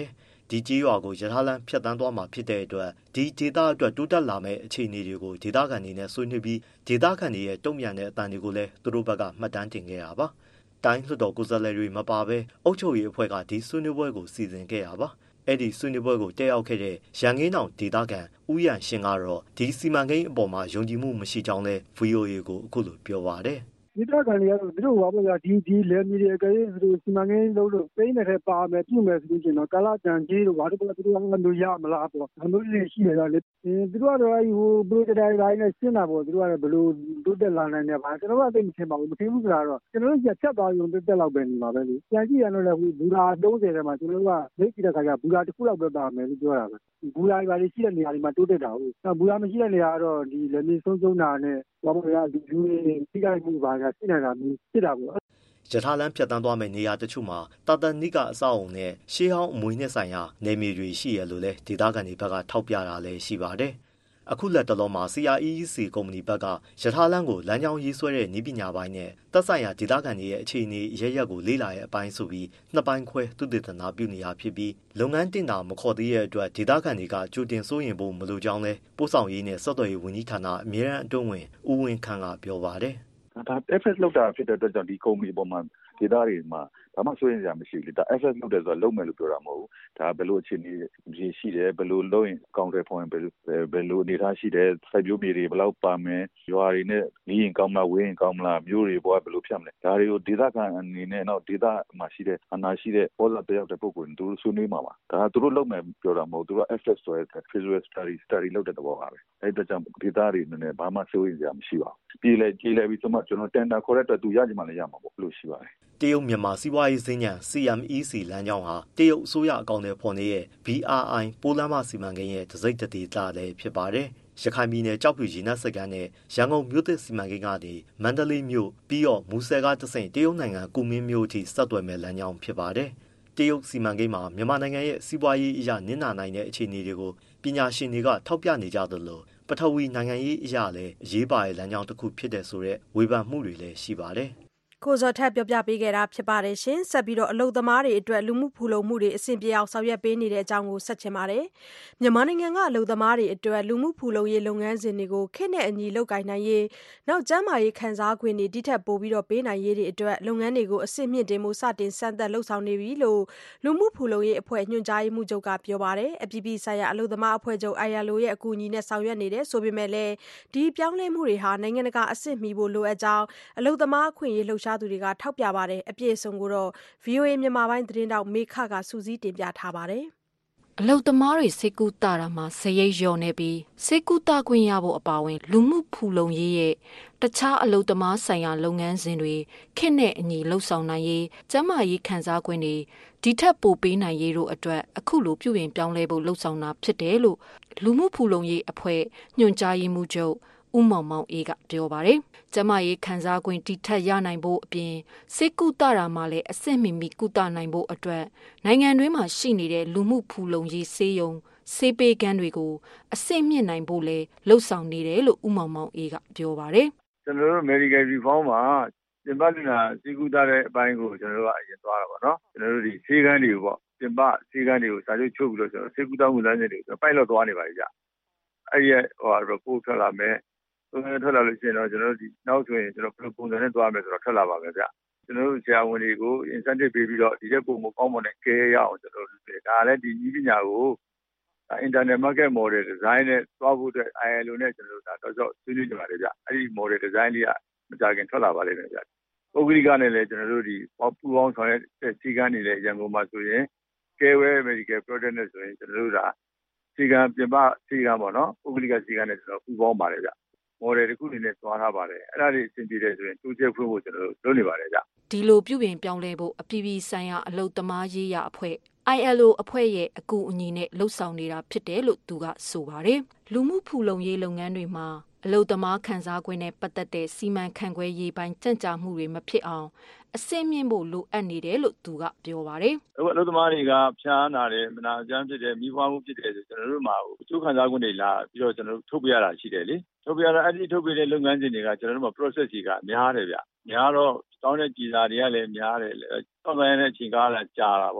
Speaker 7: ဒီကြေးရွာကိုရထားလမ်းဖြတ်တန်းသွားမှာဖြစ်တဲ့အတွက်ဒီဒေသအတွက်တိုးတက်လာမယ့်အခြေအနေတွေကိုဒေသခံတွေနဲ့ဆွေးနွေးပြီးဒေသခံတွေရဲ့တုံ့ပြန်တဲ့အတန်တွေကိုလည်းသူတို့ဘက်ကမှတ်တမ်းတင်ခဲ့တာပါတိုင်းလွှတ်တော်ကိုယ်စားလှယ်တွေမပါဘဲအုပ်ချုပ်ရေးအဖွဲ့ကဒီဆွေးနွေးပွဲကိုစီစဉ်ခဲ့တာပါအဲ့ဒီဆွေးနွေးပွဲကိုတက်ရောက်ခဲ့တဲ့ရန်ကင်းတောင်ဒေသခံဦးရန်ရှင်ကတော့ဒီစီမံကိန်းအပေါ်မှာယုံကြည်မှုမရှိကြောင်းလဲ ဗွီအိုအေ ကိုအခုလိုပြောပါတယ်
Speaker 4: ဒီတော့ကန်တွေကတော့သူတို့ဟောပေါ့ဒီဒီလေမီတွေအကယ်သူတို့စီမံကိန်းလုပ်လို့သိနေတယ်ပါမယ်ပြုမယ်ဆိုရင်တော့ကာလာတန်ကြီးတို့ဘာလို့လဲသူတို့ကလူရမလားပေါ့အလို့လေးရှိရတော့လေသူတို့ကတော့အဲဒီဟိုပရိုဂျက်တိုင်းတိုင်းနဲ့ရှင်းတာပေါ့သူတို့ကဘယ်လိုတိုးတက်လာနိုင်လဲပါကျွန်တော်ကသိမထင်ပါဘူးမထင်ဘူးဆိုတာတော့ကျွန်တော်တို့ချက်သွားရုံတက်တက်လောက်ပဲနေမှာပဲလေပြန်ကြည့်ရတော့လေဟိုဘူရာသုံးဆယ်ထဲမှာကျွန်တော်တို့ကလက်ကြည့်တဲ့ခါကျဘူရာတစ်ခုလောက်ပဲပါမယ်လို့ပြောတာပဲဘူရာတွေရှိတဲ့နေရာတွေမှာတိုးတက်တာဟုတ်ဘူရာမရှိတဲ့နေရာကတော့ဒီလေမီဆုံးဆုံးတာနဲ့ဘာလို့လဲဒီလူတွေထိခိုက်မှုပါကရှိနေတာမျိုးဖြစ်တာပေါ့
Speaker 7: ရထားလမ်းဖြတ်တန်းသွားမယ့်နေရာတချို့မှာတာတန်နိကအဆောက်အုံနဲ့ရှေးဟောင်းအမွေနှစ်ဆိုင်ရာနေမြေတွေရှိရလို့လဲဒေသခံတွေဘက်ကထောက်ပြတာလည်းရှိပါတယ်အခုလက်တလုံးမှာ စီ အာร์ အီ အီ စီ ကုမ္ပဏီဘက်ကရထားလမ်းကိုလမ်းကြောင်းရေးဆွဲတဲ့နည်းပညာပိုင်းနဲ့သက်ဆိုင်ရာဒေသခံတွေရဲ့အခြေအနေရရက်ကိုလေ့လာတဲ့အပိုင်းဆိုပြီးနှစ်ပိုင်းခွဲသုတေသနပြုနေတာဖြစ်ပြီးလုပ်ငန်းတင်တာမခေါ်သေးတဲ့အတွက်ဒေသခံတွေကကြိုတင်စိုးရင်ဖို့မလိုကြောင်းလဲပို့ဆောင်ရေးနဲ့ဆက်သွယ်ရေးဝန်ကြီးဌာနအမြဲတမ်းအတွင်းဝင်ဦးဝင်းခန့်ကပြောပါတယ်
Speaker 8: ဒါ F S လောက်တာဖြစ်တဲ့အတွက်ကြောင့်ဒီကုမ္ပဏီပေါ်မှာဒေသတွေမှာဘာမှစိုးရိမ်စရာမရှိဘူးလေဒါ F S လောက်တယ်ဆိုတော့လုံးမယ်လို့ပြောတာမဟုတ်ဘူးဒါဘယ်လိုအခြေအနေရှိတယ်ဘယ်လိုလုပ်ရင်ကောင်းတယ်ဖွင့်ဘယ်လိုဘယ်လိုအနေထားရှိတယ်စိုက်ပျိုးမြေတွေဘယ်လောက်ပါမယ်ရွာတွေနဲ့နီးရင်ကောင်းမလားဝေးရင်ကောင်းမလားမြို့တွေပေါ်ဘယ်လိုဖြတ်မလဲဒါတွေကိုဒေသခံအနေနဲ့တော့ဒေသမှာရှိတဲ့အာဏာရှိတဲ့ပေါ်လာတယောက်တဲ့ပုံကိုသူတို့ဆွေးနွေးမှာပါဒါကသူတို့လုပ်မယ်ပြောတာမဟုတ်သူတို့ F S ဆိုတဲ့ Visual Study Study လုပ်တဲ့သဘောပါပဲအဲ့ဒါကြောင့်ဒေသတွေနဲ့ဘာမှစိုးရိမ်စရာမရှိပါဘူးပြည်လဲပြည်လဲပြီးဆိုမှကျွန်တော်တန်တာခေါ်တဲ့အတွက်သူရကြမှာလည်းရမှာပေါ့လို့ရှိပါတယ်
Speaker 7: တရုတ်မြန်မာစီးပွားရေးစင်ညာ စီ အမ် အီ စီ လမ်းကြောင်းဟာတရုတ်အစိုးရအကောင့်တွေဖော်နေတဲ့ ဗီ အာร์ အိုင် ပိုးလမ်းမစီမံကိန်းရဲ့တစိမ့်တစ်ဒေသလည်းဖြစ်ပါတယ်။ရခိုင်ပြည်နယ်ကြောက်ဖြူရေနက်စခန်းနဲ့ရန်ကုန်မြို့သစ်စီမံကိန်းကနေမန္တလေးမြို့ပြီးတော့မူဆယ်ကတဆင့်တရုတ်နိုင်ငံကူမင်းမြို့အထိဆက်သွယ်မဲ့လမ်းကြောင်းဖြစ်ပါတယ်။တရုတ်စီမံကိန်းမှာမြန်မာနိုင်ငံရဲ့စီးပွားရေးအရာနစ်နာနိုင်တဲ့အခြေအနေတွေကိုပညာရှင်တွေကထောက်ပြနေကြသလိုပထဝီနိုင်ငံရေးအရာလည်းအရေးပါတဲ့လမ်းကြောင်းတစ်ခုဖြစ်တဲ့ဆိုတဲ့ဝေဖန်မှုတွေလည်းရှိပါတယ်။
Speaker 2: ကိုဇော်ထက်ပြောပြပေးခဲ့တာဖြစ်ပါတယ်ရှင်ဆက်ပြီးတော့အလုပ်သမားတွေအတွက်လူမှုဖူလုံမှုတွေအဆင်ပြေအောင်ဆောင်ရွက်ပေးနေတဲ့အကြောင်းကိုဆက်ချင်ပါတယ်မြန်မာနိုင်ငံကအလုပ်သမားတွေအတွက်လူမှုဖူလုံရေးလုပ်ငန်းစဉ်တွေကိုခေတ်နဲ့အညီလုပ်ကိုင်နိုင်ရေးနောက်ကျန်းမာရေးခံစား권တွေဒီထက်ပိုပြီးတော့ပေးနိုင်ရေးတွေအတွက်လုပ်ငန်းတွေကိုအဆင့်မြင့်တင်မှုစတင်စမ်းသပ်လှုပ်ဆောင်နေပြီလို့လူမှုဖူလုံရေးအဖွဲ့ညွှန်ကြားရေးမှူးချုပ်ကပြောပါတယ်အပြည်ပြည်ဆိုင်ရာအလုပ်သမားအဖွဲ့ချုပ် အိုင် အယ်လ် အို ရဲ့အကူအညီနဲ့ဆောင်ရွက်နေတယ်ဆိုပေမဲ့လည်းဒီပြောင်းလဲမှုတွေဟာနိုင်ငံတကာအဆင့်မီဖို့လိုအပ်ကြောင်းအလုပ်သမားအခွင့်အရေးလှုပ်ရှားသူတွေကထောက်ပြပါတယ်အပြည့်အစုံကိုတော့ ဗွီအိုအေ မြန်မာပိုင်းသတင်းတောက်မေခကစူးစီးတင်ပြထားပါတယ်
Speaker 9: အလုပ်သမားတွေစိတ်ကူးတာတာမှာဇရိတ်လျော့နေပြီးစိတ်ကူးတာခွင့်ရဖို့အပါအဝင်လူမှုဖူလုံရေးရဲ့တခြားအလုပ်သမားဆိုင်ရာလုပ်ငန်းစဉ်တွေခေတ်နဲ့အညီလှုပ်ဆောင်နိုင်ရေးကျန်းမာရေးခံစား권တွေဒီထက်ပိုပေးနိုင်ရေးတို့အတွက်အခုလိုပြုပြင်ပြောင်းလဲဖို့လှုပ်ဆောင်တာဖြစ်တယ်လို့လူမှုဖူလုံရေးအဖွဲ့ညွှန်ကြားရေးမှူးချုပ်ဦးမောင်မောင်အေးကပြောပါတယ်။ကျမရေးခံစား권တိထက်ရနိုင်ဖို့အပြင်စိတ်ကူးတာတာမှာလည်းအဆင့်မီမီကုသနိုင်ဖို့အတွက်နိုင်ငံတွင်းမှာရှိနေတဲ့လူမှုဖူလုံရေးစေယုံစေပေကန်းတွေကိုအဆင့်မြင့်နိုင်ဖို့လဲလှုပ်ဆောင်နေတယ်လို့ဦးမောင်မောင်အေးကပြောပါတယ်
Speaker 10: ။ကျွန်တော်တို့ medical reform မှာပြင်ပလူနာစိတ်ကူးတာတဲ့အပိုင်းကိုကျွန်တော်တို့ကအရင်သွားတာပေါ့နော်။ကျွန်တော်တို့ဒီစေကန်းတွေကိုပေါ့ပြင်ပစေကန်းတွေကိုစာချုပ်ချုပ်ပြီးတော့ကျွန်တော်စိတ်ကူးတာမှုလမ်းစဉ်တွေကိုပိုက်လော့သွားနေပါပြီကြ။အဲ့ဒီဟို report ထွက်လာမယ်ဆိုရင်ထွက်လာလို့ရှိရင်တော့ကျွန်တော်တို့ဒီနောက်ဆိုရင်ကျွန်တော်ဘယ်လိုပုံစံနဲ့သွားမယ်ဆိုတော့ထွက်လာပါမယ်ဗျကျွန်တော်တို့ဆရာဝန်တွေကို incentive ပေးပြီးတော့ဒီတဲ့ပုံမကောင်းမွန်တဲ့ care ရအောင်ကျွန်တော်တို့ဒါလည်းဒီနည်းပညာကို internal market model design နဲ့သွားဖို့အတွက် အိုင် အယ်လ် အို နဲ့ကျွန်တော်တို့ဒါတော့ဆွေးနွေးကြပါတယ်ဗျအဲ့ဒီ model design လေးကမကြခင်ထွက်လာပါလိမ့်မယ်ဗျပုဂ္ဂလိကနဲ့လည်းကျွန်တော်တို့ဒီပူပေါင်းဆောင်ရွက်တဲ့စီကန်းနေတဲ့ရန်ကုန်မှာဆိုရင် Careware Medical Product နဲ့ဆိုရင်ကျွန်တော်တို့ဒါစီကန်းပြင်ပစီကန်းပေါ့နော်ပုဂ္ဂလိကစီကန်းနဲ့ကျွန်တော်ပူပေါင်းပါတယ်ဗျ model တစ်ခုအနေနဲ့သွားထားပါတယ်အဲ့ဒါတွေအဆင်ပြေတယ်ဆိုရင်တိုးချက်ဖွင့်ဖို့ကျွန်တော်တို့လုပ်နေပါတယ်ဗျ
Speaker 9: ဒီလိုပြုပြင်ပြောင်းလဲဖို့အပြည်ပြည်ဆိုင်ရာအလုပ်သမားရေးရာအဖွဲ့ အိုင် အယ်လ် အို အဖွဲ့ရဲ့အကူအညီနဲ့လှုပ်ဆောင်နေတာဖြစ်တယ်လို့သူကဆိုပါတယ်လူမှုဖူလုံရေးလုပ်ငန်းတွေမှာအလုပ်သမားခံစား권နဲ့ပတ်သက်တဲ့စီမံခန့်ခွဲရေးပိုင်းကြံ့ကြာမှုတွေမဖြစ်အောင်အဆင့်မြင့်ဖို့လိုအပ်နေတယ်လို့သူကပြောပါတယ်
Speaker 10: ။အခုအလုပ်သမားတွေကဖျားနာတယ်မနာကြမ်းဖြစ်တယ်မိဘမှုဖြစ်တယ်ဆိုကျွန်တော်တို့မှာအကျိုးခံစား권တွေလာပြီးတော့ကျွန်တော်တို့ထုတ်ပြရတာရှိတယ်လေ။ထုတ်ပြရတာအဲ့ဒီထုတ်ပြတဲ့လုပ်ငန်းစဉ်တွေကကျွန်တော်တို့မှာ process တွေကများတယ်ဗျ။များတော့တောင်းတဲ့ကြည်စာတွေကလည်းများတယ်။တောင်းတဲ့အချိန်ကားလည်းကြာတာပေါ့နော်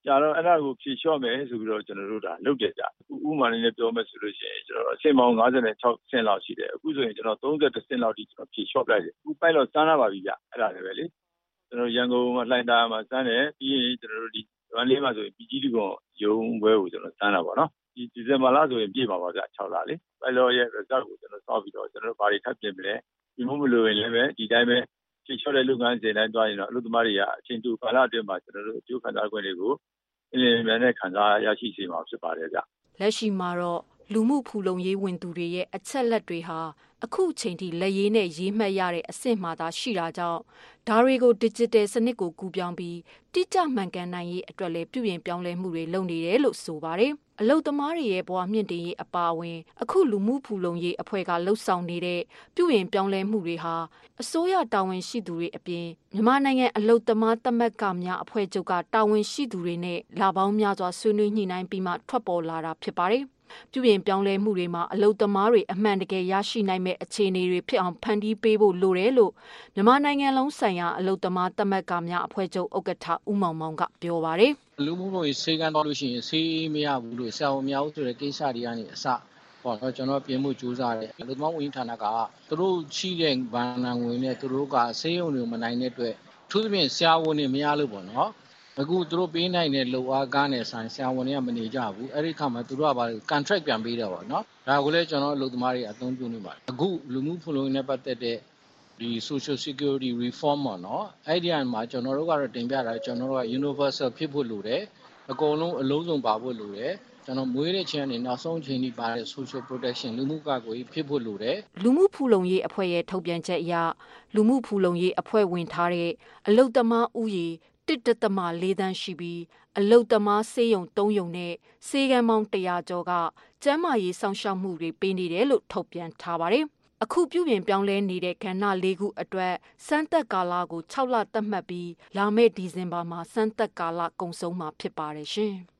Speaker 10: ကြာတော့အဲ့ဒါကိုဖြေလျှော့မယ်ဆိုပြီးတော့ကျွန်တော်တို့ဒါလုပ်ကြကြဥပမာလေးနဲ့ပြောမယ်ဆိုလို့ရှိရင်ကျွန်တော်အဆင့်ပေါင်းfifty-sixဆင့်လောက်ရှိတယ်အခုဆိုရင်ကျွန်တော်thirty-oneဆင့်လောက်ထိကျွန်တော်ဖြေလျှော့လိုက်တယ်အခု pilot စမ်းလာပါပြီဗျအဲ့ဒါလည်းပဲလေကျွန်တော်ရန်ကုန်မှာလှိုင်သာယာမှာစမ်းတယ်ပြီးရင်ကျွန်တော်တို့ဒီဝန်လေးမှာဆိုရင်ပြည်ကြီးတကွန်ရုံးဘွဲကိုကျွန်တော်စမ်းတာပေါ့နော်ဒီဒီဇင်ဘာလဆိုရင်ပြည့်ပါပါဗျsixလလေး pilot ရဲ့ result ကိုကျွန်တော်စောင့်ပြီးတော့ကျွန်တော်ဘာတွေထပ်ပြင်မလဲဒီမှုမလို့ရင်လည်းပဲဒီတိုင်းပဲဖြေလျှော့တဲ့လုပ်ငန်းစဉ်တိုင်းတွားရင်တော့အလုပ်သမားတွေကအချိန်တူကာလအတွင်းမှာကျွန်တော်တို့အကျိုးခံစား권တွေကိုအင်းမြန်နဲ့ခံစားရရှိစေမှာဖြစ်ပါတယ်ဗျ
Speaker 9: လက်ရှိမှာတော့လူမှုဖူလုံရေးဝင်သူတွေရဲ့အချက်လက်တွေဟာအခုချိန်ထိလက်ရေးနဲ့ရေးမှတ်ရတဲ့အဆင့်မှသာရှိတာကြောင့်ဒါတွေကို digital စနစ်ကိုကူးပြောင်းပြီးတိကျမှန်ကန်နိုင်ရေးအတွက်လည်းပြုပြင်ပြောင်းလဲမှုတွေလုပ်နေတယ်လို့ဆိုပါတယ်အလုပ်သမားတွေရဲ့ဘဝမြင့်တင်ရေးအပါအဝင်အခုလူမှုဖူလုံရေးအဖွဲ့ကလှုပ်ဆောင်နေတဲ့ပြုပြင်ပြောင်းလဲမှုတွေဟာအစိုးရတာဝန်ရှိသူတွေအပြင်မြန်မာနိုင်ငံအလုပ်သမားသမဂ္ဂများအဖွဲ့ချုပ်ကတာဝန်ရှိသူတွေနဲ့လာပေါင်းများစွာဆွေးနွေးညှိနှိုင်းပြီးမှထွက်ပေါ်လာတာဖြစ်ပါတယ်ပြုပြင်ပြောင်းလဲမှုတွေမှာအလုပ်သမားတွေအမှန်တကယ်ရရှိနိုင်မဲ့အခြေအနေတွေဖြစ်အောင်ဖန်တီးပေးဖို့လိုတယ်လို့မြန်မာနိုင်ငံလုံးဆိုင်ရာအလုပ်သမားသမဂ္ဂများအဖွဲ့ချုပ်ဥက္ကဋ္ဌဦးမောင်မောင်ကပြောပါတယ်
Speaker 11: လူမှုဘဝရေးစေကန်းတော်လို့ရှိရင်စေးမရဘူးလို့ဆရာဝန်များဆိုတဲ့ကိစ္စတွေကနေအစပေါ့နော်ကျွန်တော်ပြင်မှုကြိုးစားတယ်အလုပ်သမားဝန်ကြီးဌာနကသူတို့ရှိတဲ့ဗန်နံဝင်နဲ့သူတို့ကစေးရုံတွေမနိုင်တဲ့အတွက်ထူးသဖြင့်ဆရာဝန်တွေမရလို့ပေါ့နော်အခုသူတို့ပေးနိုင်တဲ့လိုအားကားနဲ့ဆိုင်ဆရာဝန်တွေကမနေကြဘူးအဲ့ဒီခါမှာသူတို့ကဘာ contract ပြန်ပေးတယ်ပေါ့နော်ဒါကိုလည်းကျွန်တော်အလုပ်သမားတွေအသုံးပြုနေပါတယ်အခုလူမှုဖူလုံရေးနဲ့ပတ်သက်တဲ့ဒီ social security reform ပေါ့နော်အဲ့ဒီအမှာကျွန်တော်တို့ကတော့တင်ပြတာကျွန်တော်တို့က universal ဖြစ်ဖို့လိုတယ်အကုန်လုံးအလုံးစုံပါဖို့လိုတယ်ကျွန်တော်မွေးတဲ့ချင်းအနေနောက်ဆုံးချင်းဒီပါတဲ့ social protection လူမှုကာကွယ်ရေးဖြစ်ဖို့လိုတယ်
Speaker 9: လူမှုဖူလုံရေးအဖွဲ့ရဲ့ထုတ်ပြန်ချက်အရလူမှုဖူလုံရေးအဖွဲ့ဝင်ထားတဲ့အလုပ်သမားဥယျာဉ်တစ်တသမလေးတန်းရှိပြီးအလုတ်သမားစေယုံသုံးယုံနဲ့စေကံမောင်းတရာကျော်ကကျန်းမာရေးစောင့်ရှောက်မှုတွေပေးနေတယ်လို့ထုတ်ပြန်ထားပါတယ်။အခုပြုပြင်ပြောင်းလဲနေတဲ့ကဏ္ဍလေးခုအတွက်စမ်းသက်ကာလကိုsixလသတ်မှတ်ပြီးလာမယ့်ဒီဇင်ဘာမှာစမ်းသက်ကာလကုန်ဆုံးမှာဖြစ်ပါတယ်ရှင်
Speaker 12: ။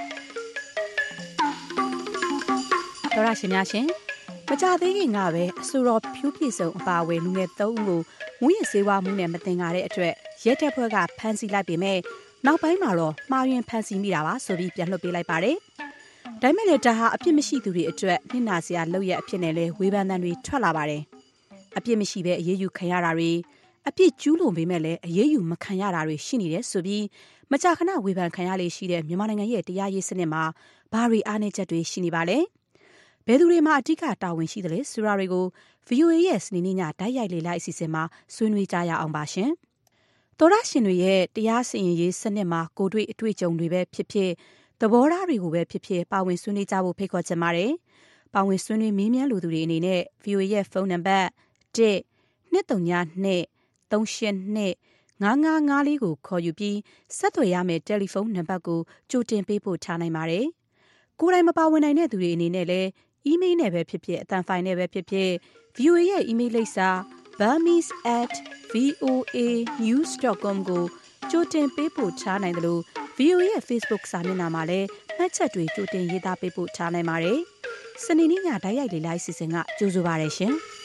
Speaker 12: ဒေါ်ရရှင်များရှင်မကြသေးခင်ကပဲအဆိုတော်ဖြူးပြည့်စုံအပါအဝင်လူငယ်သုံးဦးကိုမူရစေဝါမှုနဲ့မတင်ကြတဲ့အတွက်ရဲတပ်ဖွဲ့ကဖမ်းဆီးလိုက်ပေမဲ့နောက်ပိုင်းမှာတော့မှားယွင်းဖမ်းဆီးမိတာပါဆိုပြီးပြန်လွှတ်ပေးလိုက်ပါတယ်။ဒါပေမဲ့လည်းဒါဟာအပြစ်မရှိသူတွေအတွက်နှိမ့်နာစရာလုပ်ရအဖြစ်နဲ့လဲဝေဖန်သံတွေထွက်လာပါတယ်။အပြစ်မရှိဘဲအရေးယူခံရတာတွေအပြစ်ကျူးလွန်ပေမဲ့လည်းအရေးယူမခံရတာတွေရှိနေတယ်ဆိုပြီးမကြာခဏဝေဖန်ခံရလေရှိတဲ့မြန်မာနိုင်ငံရဲ့တရားရေးစနစ်မှာဘာတွေအားနည်းချက်တွေရှိနေပါလဲ။ဘယ်သူတွေမှာအဓိကတာဝန်ရှိသလဲဆိုတာတွေကို ဗွီအိုအေ ရဲ့စနေနေ့ညတိုက်ရိုက်လေ့လာအစီအစဉ်မှာဆွေးနွေးကြရအောင်ပါရှင်။သောရရှင်တွေရဲ့တရားစီရင်ရေးစနစ်မှာကိုတွေ့အတွေ့အကြုံတွေပဲဖြစ်ဖြစ်သဘောထားတွေကိုပဲဖြစ်ဖြစ်ပါဝင်ဆွေးနွေးကြဖို့ဖိတ်ခေါ်ချင်ပါတယ်။ပါဝင်ဆွေးနွေးမေးမြန်းလူသူတွေအနေနဲ့ ဗွီအိုအေ ရဲ့ဖုန်းနံပါတ်one two two two three eight two five five fourကိုခေါ်ယူပြီးဆက်သွယ်ရမယ့်တယ်လီဖုန်းနံပါတ်ကိုကြိုတင်ပေးပို့ထားနိုင်ပါတယ်။ကိုယ်တိုင်မပါဝင်နိုင်တဲ့သူတွေအနေနဲ့လည်းအီးမေးလ်နဲ့ပဲဖြစ်ဖြစ်အသံဖိုင်နဲ့ပဲဖြစ်ဖြစ် ဗွီအိုအေ ရဲ့အီးမေးလ်လိပ်စာ burmese at voa news dot com ကိုကြိုတင်ပေးပို့ထားနိုင်တယ်လို့ ဗွီအိုအေ ရဲ့ Facebook စာမျက်နှာမှာလည်းမှတ်ချက်တွေကြိုတင်ရေးသားပေးပို့ထားနိုင်ပါတယ်။စနေနေ့ညတိုက်ရိုက်လေ့လာအစီအစဉ်ကကြိုဆိုပါရရှင်။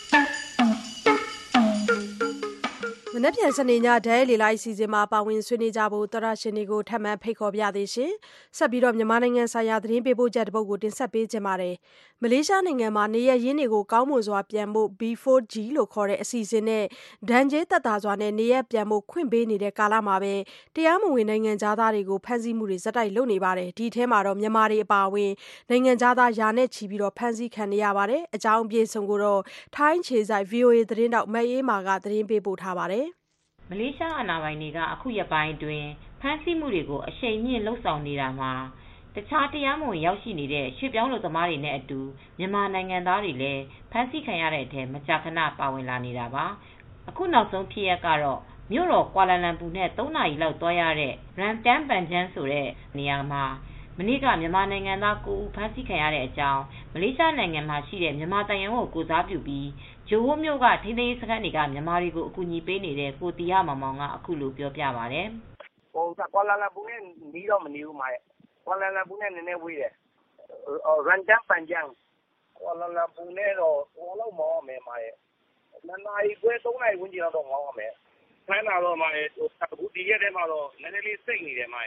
Speaker 2: မနေ့ပြန်စနေညဒဲလီလိုက်စီစဉ်မှာပါဝင်ဆွေးနွေးကြဖို့သောရရှင်တွေကိုထပ်မံဖိတ်ခေါ်ပြသေးရှင်ဆက်ပြီးတော့မြန်မာနိုင်ငံဆိုင်ရာသတင်းပေးပို့ချက်တစ်ပုဒ်ကိုတင်ဆက်ပေးကြပါမယ်မလေးရှားနိုင်ငံမှာနေရရင်းတွေကိုကောင်းမွန်စွာပြန်ဖို့ B four G လို့ခေါ်တဲ့အစီအစဉ်နဲ့ဒဏ်ကြေးသက်သာစွာနဲ့နေရပြန်ဖို့ခွင့်ပေးနေတဲ့ကာလမှာပဲတရားမဝင်နိုင်ငံသားတွေကိုဖမ်းဆီးမှုတွေဇက်တိုက်လုပ်နေပါတယ်ဒီထဲမှာတော့မြန်မာတွေအပါအဝင်နိုင်ငံသားရာနဲ့ချီပြီးတော့ဖမ်းဆီးခံနေရပါတယ်အကြောင်းအပြည့်စုံကိုတော့ထိုင်းခြေဆိုင် ဗွီအိုအေ သတင်းတောက်မအေးမာကသတင်းပေးပို့ထားပါတယ်
Speaker 13: မလေးရှားအာဏာပိုင်တွေကအခုရက်ပိုင်းတွင်ဖမ်းဆီးမှုတွေကိုအရှိန်မြင့်လှုပ်ဆောင်နေတာမှာတခြားတရားမဝင်ရောက်ရှိနေတဲ့ရွှေပြောင်းလူသမားတွေနဲ့အတူမြန်မာနိုင်ငံသားတွေလည်းဖမ်းဆီးခံရတဲ့အထက်မကြာခဏပါဝင်လာနေတာပါအခုနောက်ဆုံးဖြစ်ရပ်ကတော့မြို့တော်ကွာလာလမ်ပူနဲ့သုံးနာရီလောက်သွားရတဲ့ရန်တန်ပန်ချန်းဆိုတဲ့နေရာမှာမနေ့ကမြန်မာနိုင်ငံသားကိုဦးဖမ်းဆီးခံရတဲ့အကြောင်းမလေးရှားနိုင်ငံမှာရှိတဲ့မြန်မာတန်ယုံကိုကိုစားပြုပြီးဂျိုဝိုးမြို့ကထိန်းသိမ်းရေးစခန်းတွေကမြန်မာတွေကိုအကူအညီပေးနေတဲ့ကိုတီရမောင်မောင်ကအခုလိုပြောပြပါတယ်
Speaker 14: ။ဟိုကွာလာလမ်ပူနဲ့နီးတော့မနီးဘူးမှာကွာလာလမ်ပူနဲ့နည်းနည်းဝေးတယ်။ရန်တန်ပန်ချန်းကွာလာလမ်ပူနဲ့တော့ဟိုလောက်မောင်းမယ်မှာနှစ်နာရီခွဲသုံးနာရီဝန်းကျင်တော့မောင်းရမယ်။ဖမ်းတာတော့မှာအခုဒီရက်ထဲမှာတော့နည်းနည်းလေးစိတ်နေတယ်မှာတ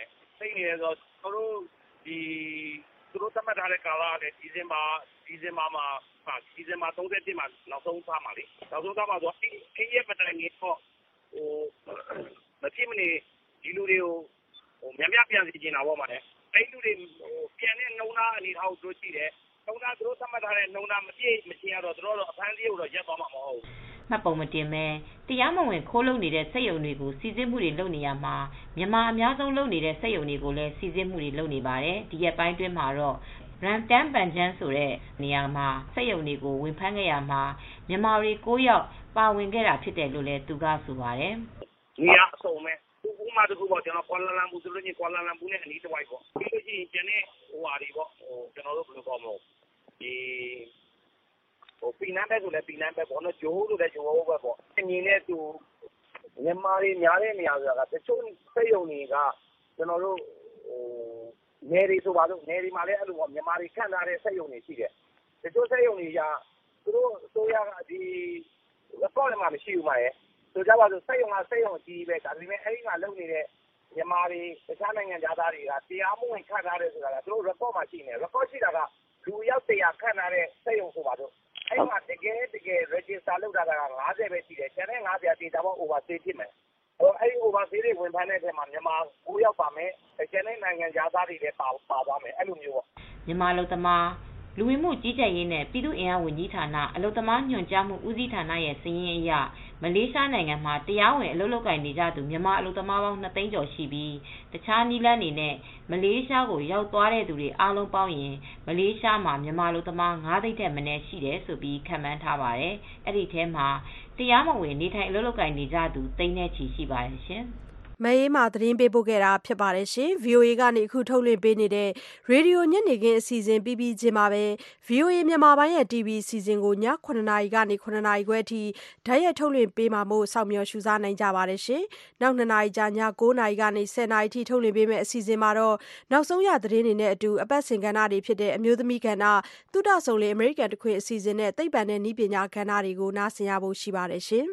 Speaker 14: စိတ်နေရဆိုတော့တို့ဒီသူတို့သတ်မှတ်ထားတဲ့ကာလနဲ့ဒီဇင်ဘာဒီဇင်ဘာမှာဟာဒီဇင်ဘာသုံးဆယ့်တစ်မှာနောက်ဆုံးသားမှာလေနောက်ဆုံးသားမှာဆိုအဲ့အဲ့ရဲ့ပတိုင်ကြီးတော့ဟိုမဖြစ်မနေဒီလူတွေကိုဟိုများများပြန်စီကျင်တာပေါ့မှာလေအဲ့လူတွေဟိုပြန်တဲ့နှုံသားအနေထားကိုတို့ကြည့်တယ်နှုံသားသူတို့သတ်မှတ်ထားတဲ့နှုံသားမပြည့်မချင်းရတော့တို့တော့အဖမ်းသေးကိုတော့ရက်သွားမှာမဟုတ်ဘူး
Speaker 13: မှတ်ပုံမတင်မဲတရားမဝင်ခိုးလုံနေတဲ့စက်ရုံတွေကိုစီစစ်မှုတွေလုပ်နေရမှာမြန်မာအများဆုံးလုပ်နေတဲ့စက်ရုံတွေကိုလည်းစီစစ်မှုတွေလုပ်နေပါတယ်ဒီရက်ပိုင်းတွင်းမှာတော့ရန်တန်ပန်ချန်းဆိုတဲ့နေရာမှာစက်ရုံတွေကိုဝင်ဖမ်းခဲ့ရမှာမြန်မာတွေကိုယောက်ပါဝင်ခဲ့တာဖြစ်တယ်လို့လည်းသူကဆိုပါတယ်
Speaker 14: နေရာအစုံမဲ့ဥပမာတခုပေါ့ကျွန်တော်ကွာလာလမ်ပူဆိုလို့ချင်းကွာလာလမ်ပူနဲ့အနီးတစ်ဝိုက်ပေါ့ပြီးလို့ရှိရင်ကျန်တဲ့ဟိုဟာတွေပေါ့ဟိုကျွန်တော်တို့ဘယ်လိုပြောမလဲဒီဟိုပီနန်းဘက်ဆိုလည်းပီနန်းဘက်ပေါ့နော်ဂျိုးဆိုလည်းဂျိုးဘက်ပေါ့အမြင်နဲ့သူမြန်မာတွေများတဲ့နေရာဆိုတာကတချို့စက်ရုံတွေကကျွန်တော်တို့ဟိုနေရီဆိုပါတော့နေရီမှာလည်းအဲ့လိုပေါ့မြန်မာတွေခန့်ထားတဲ့စက်ရုံတွေရှိတယ်တချို့စက်ရုံတွေကသူတို့အစိုးရကဒီကောလည်းမှမရှိဘူးမှာရဲ့ဆိုကြပါစို့စက်ရုံကစက်ရုံကြီးပဲဒါပေမဲ့အဲ့ဒီမှာလုပ်နေတဲ့မြန်မာတွေတခြားနိုင်ငံသားတွေကတရားမဝင်ခန့်ထားတယ်ဆိုတာကသူတို့ record မှာရှိနေ record ရှိတာကလူရောက်တရားခန့်ထားတဲ့စက်ရုံဆိုပါတော့အဲ့မှာတကယ်တကယ် register လုပ်တာကငါးဆယ်ပဲရှိတယ်ကျန်တဲ့ငါးဆယ်ဒေတာပေါ့ overstay ဖြစ်မယ်ဟိုအဲ့ဒီ overstay တွေဝင်ဖမ်းတဲ့အချိန်မှာမြန်မာကိုရောက်ပါမယ်ကျန်တဲ့နိုင်ငံသားတွေလည်းပါပါသွားမယ်အဲ့လိုမျိုးပေါ့
Speaker 13: မြန်မာလူသမားလူဝင်မှုကြီးကြပ်ရေးနဲ့ပြည်သူ့အင်အားဝန်ကြီးဌာနအလုပ်သမားညွှန်ကြားမှုဦးစီးဌာနရဲ့စာရင်းအရမလေးရှားနိုင်ငံမှာတရားဝင်အလုပ်လုပ်ကိုင်နေကြသူမြန်မာအလုပ်သမားပေါင်းနှစ်သိန်းကျော်ရှိပြီးတခြားနည်းလမ်းတွေနဲ့မလေးရှားကိုရောက်သွားတဲ့သူတွေအားလုံးပေါင်းရင်မလေးရှားမှာမြန်မာအလုပ်သမားငါးသိန်းထက်မနည်းရှိတယ်ဆိုပြီးခန့်မှန်းထားပါတယ်။အဲ့ဒီထဲမှာတရားမဝင်နေထိုင်အလုပ်လုပ်ကိုင်နေကြသူသိန်းနဲ့ချီရှိပါတယ်ရှင်။
Speaker 2: မအေးမာသတင်းပေးပို့ခဲ့တာဖြစ်ပါတယ်ရှင် ဗွီအိုအေ ကနေအခုထုတ်လွှင့်ပေးနေတဲ့ရေဒီယိုညနေခင်းအစီအစဉ်ပြီးပြီးချင်းမှာပဲ ဗွီအိုအေ မြန်မာပိုင်းရဲ့ တီဗီအစီအစဉ်ကိုညခုနှစ်နာရီကနေခုနှစ်နာရီခွဲအထိဓာတ်ရိုက်ထုတ်လွှင့်ပေးမှာမို့စောင့်မျှော်ရှုစားနိုင်ကြပါတယ်ရှင်နောက်နှစ်နာရီကြာညကိုးနာရီကနေဆယ်နာရီအထိထုတ်လွှင့်ပေးမယ့်အစီအစဉ်မှာတော့နောက်ဆုံးရသတင်းတွေနဲ့အတူအပတ်စဉ်ကဏ္ဍတွေဖြစ်တဲ့အမျိုးသမီးကဏ္ဍသုဒဆုံလေအမေရိကန်တခွင်အစီအစဉ်နဲ့သိပ္ပံနဲ့နည်းပညာကဏ္ဍတွေကိုနားဆင်ရဖို့ရှိပါတယ်ရှင်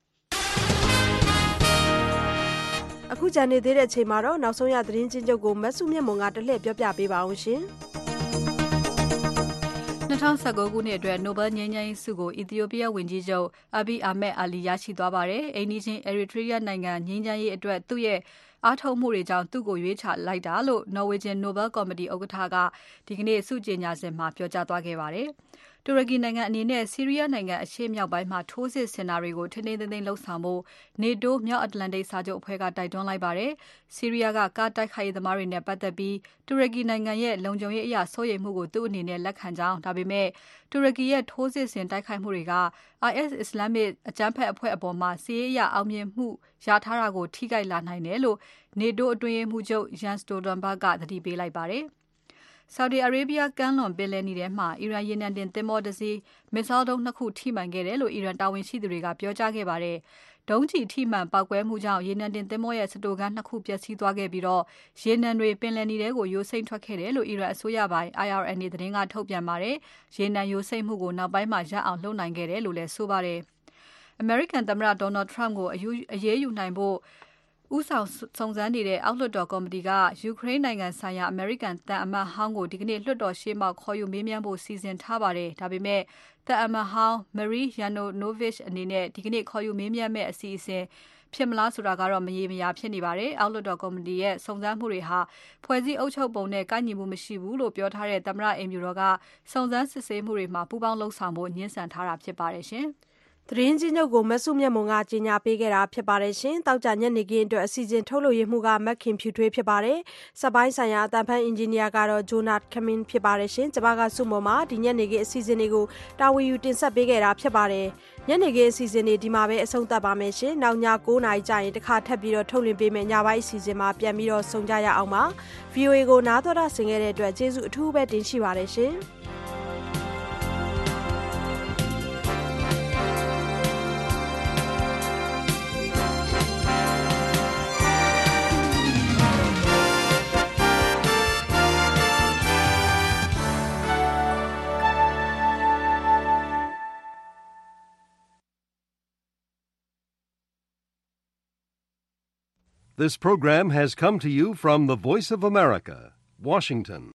Speaker 2: အခုကြံနေသေးတဲ့အချိန်မှာတော့နောက်ဆုံးရသတင်းချင်းချုပ်ကိုမဆုမြတ်မွန်ကတလှည့်ပြောပြပေးပါအောင်ရှင်
Speaker 3: ၂၀၁၉ခုနှစ်အတွက် Nobel ငြိမ်းချမ်းရေးဆုကို Ethiopia ဝန်ကြီးချုပ် Abiy Ahmed Ali ရရှိသွားပါတယ်။အိမ်နီးချင်း Eritrea နိုင်ငံငြိမ်းချမ်းရေးအတွက်သူ့ရဲ့အားထုတ်မှုတွေကြောင့်သူ့ကိုရွေးချယ်လိုက်တာလို့ Norwegian Nobel Committee ဥက္ကဋ္ဌကဒီကနေ့ဆုကြေညာစဉ်မှာပြောကြားသွားခဲ့ပါတယ်။တူရကီနိုင်ငံအနေနဲ့ဆီးရီးယားနိုင်ငံအရှေ့မြောက်ပိုင်းမှာထိုးစစ်ဆင်တာတွေကိုထိန်းထိန်းသိမ်းသိမ်းလှုပ်ဆောင်ဖို့ NATO မြောက်အတ္တလန်တိတ်စာချုပ်အဖွဲ့ကတိုက်တွန်းလိုက်ပါတယ်။ဆီးရီးယားကကားတိုက်ခိုက်ရေးသမားတွေနဲ့ပတ်သက်ပြီးတူရကီနိုင်ငံရဲ့လုံခြုံရေးအရာစိုးရိမ်မှုကိုသူ့အနေနဲ့လက်ခံကြောင်းဒါပေမဲ့တူရကီရဲ့ထိုးစစ်ဆင်တိုက်ခိုက်မှုတွေက I S အစ္စလာမစ်အကြမ်းဖက်အဖွဲ့အပေါ်မှာစီးရေးအရအောင်မြင်မှုရထားတာကိုထိခိုက်လာနိုင်တယ်လို့ NATO အတွင်းရေးမှူးချုပ် Jens Stoltenberg ကသတိပေးလိုက်ပါတယ်။ Saudi Arabia ကမ်းလွန်ပင်လယ်နီထဲမှာအီရန်ရေနံတင်သင်္ဘောတစ်စီးမစ်ဇိုင်းဒုံးနှစ်ခုထိမှန်ခဲ့တယ်လို့အီရန်တာဝန်ရှိသူတွေကပြောကြားခဲ့ပါတယ်။ဒုံးကျည်ထိမှန်ပေါက်ကွဲမှုကြောင့်ရေနံတင်သင်္ဘောရဲ့စတိုခန်းနှစ်ခုပျက်စီးသွားခဲ့ပြီးတော့ရေနံတွေပင်လယ်နီထဲကိုယိုစိမ့်ထွက်ခဲ့တယ်လို့အီရန်အစိုးရပိုင် I R N A သတင်းကထုတ်ပြန်ပါတယ်။ရေနံယိုစိမ့်မှုကိုနောက်ပိုင်းမှာရပ်အောင်လုပ်နိုင်ခဲ့တယ်လို့လည်းဆိုပါတယ်။ American သမ္မတ Donald Trump ကိုအရေးယူနိုင်ဖို့ဦးဆောင်စုံစမ်းနေတဲ့အောက်လွှတ်တော်ကော်မတီကယူကရိန်းနိုင်ငံဆိုင်ရာအမေရိကန်သံအမတ်ဟောင်းကိုဒီကနေ့လွှတ်တော်ရှေ့မှောက်ခေါ်ယူမေးမြန်းဖို့စီစဉ်ထားပါတယ်။ဒါပေမဲ့သံအမတ်ဟောင်း Marie Yovanovitch အနေနဲ့ဒီကနေ့ခေါ်ယူမေးမြန်းမဲ့အစီအစဉ်ဖြစ်မလားဆိုတာကတော့မရေမရာဖြစ်နေပါတယ်။အောက်လွှတ်တော်ကော်မတီရဲ့စုံစမ်းမှုတွေဟာဖွဲ့စည်းအုပ်ချုပ်ပုံနဲ့ကိုက်ညီမှုမရှိဘူးလို့ပြောထားတဲ့သမ္မတအိမ်ဖြူတော်ကစုံစမ်းစစ်ဆေးမှုတွေမှာပူးပေါင်းလှုပ်ဆောင်ဖို့ညှင်းဆန်ထားတာဖြစ်ပါတယ်ရှင်။
Speaker 2: သတင်းကြီးချုပ်ကိုမဆုမြတ်မွန်ကကြီးညာပေးခဲ့တာဖြစ်ပါတယ်ရှင်။တောက်ကြညနေခင်းအတွက်အစီအစဉ်ထုတ်လို့ရမှုကမက်ခင်ဖြူထွေးဖြစ်ပါတယ်။စပိုင်းဆိုင်ရာအတန်ဖန်အင်ဂျင်နီယာကတော့ဂျိုနာခမင်းဖြစ်ပါတယ်ရှင်။ကျွန်မကဆုမွန်မှာဒီညနေခင်းအစီအစဉ်တွေကိုတာဝန်ယူတင်ဆက်ပေးခဲ့တာဖြစ်ပါတယ်။ညနေခင်းအစီအစဉ်တွေဒီမှာပဲအဆုံးသတ်ပါမယ်ရှင်။နောက်ညကိုးနာရီကြာရင်တစ်ခါထပ်ပြီးတော့ထုတ်လွှင့်ပေးမယ်ညပိုင်းအစီအစဉ်မှာပြန်ပြီးတော့ဆုံကြရအောင်ပါ။ V O A ကိုနားတော်တာဆင်ခဲ့တဲ့အတွက်ကျေးဇူးအထူးပဲတင်ရှိပါတယ်ရှင်။
Speaker 15: This program has come to you from the Voice of America, Washington.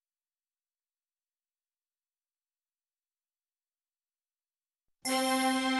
Speaker 16: Thank you.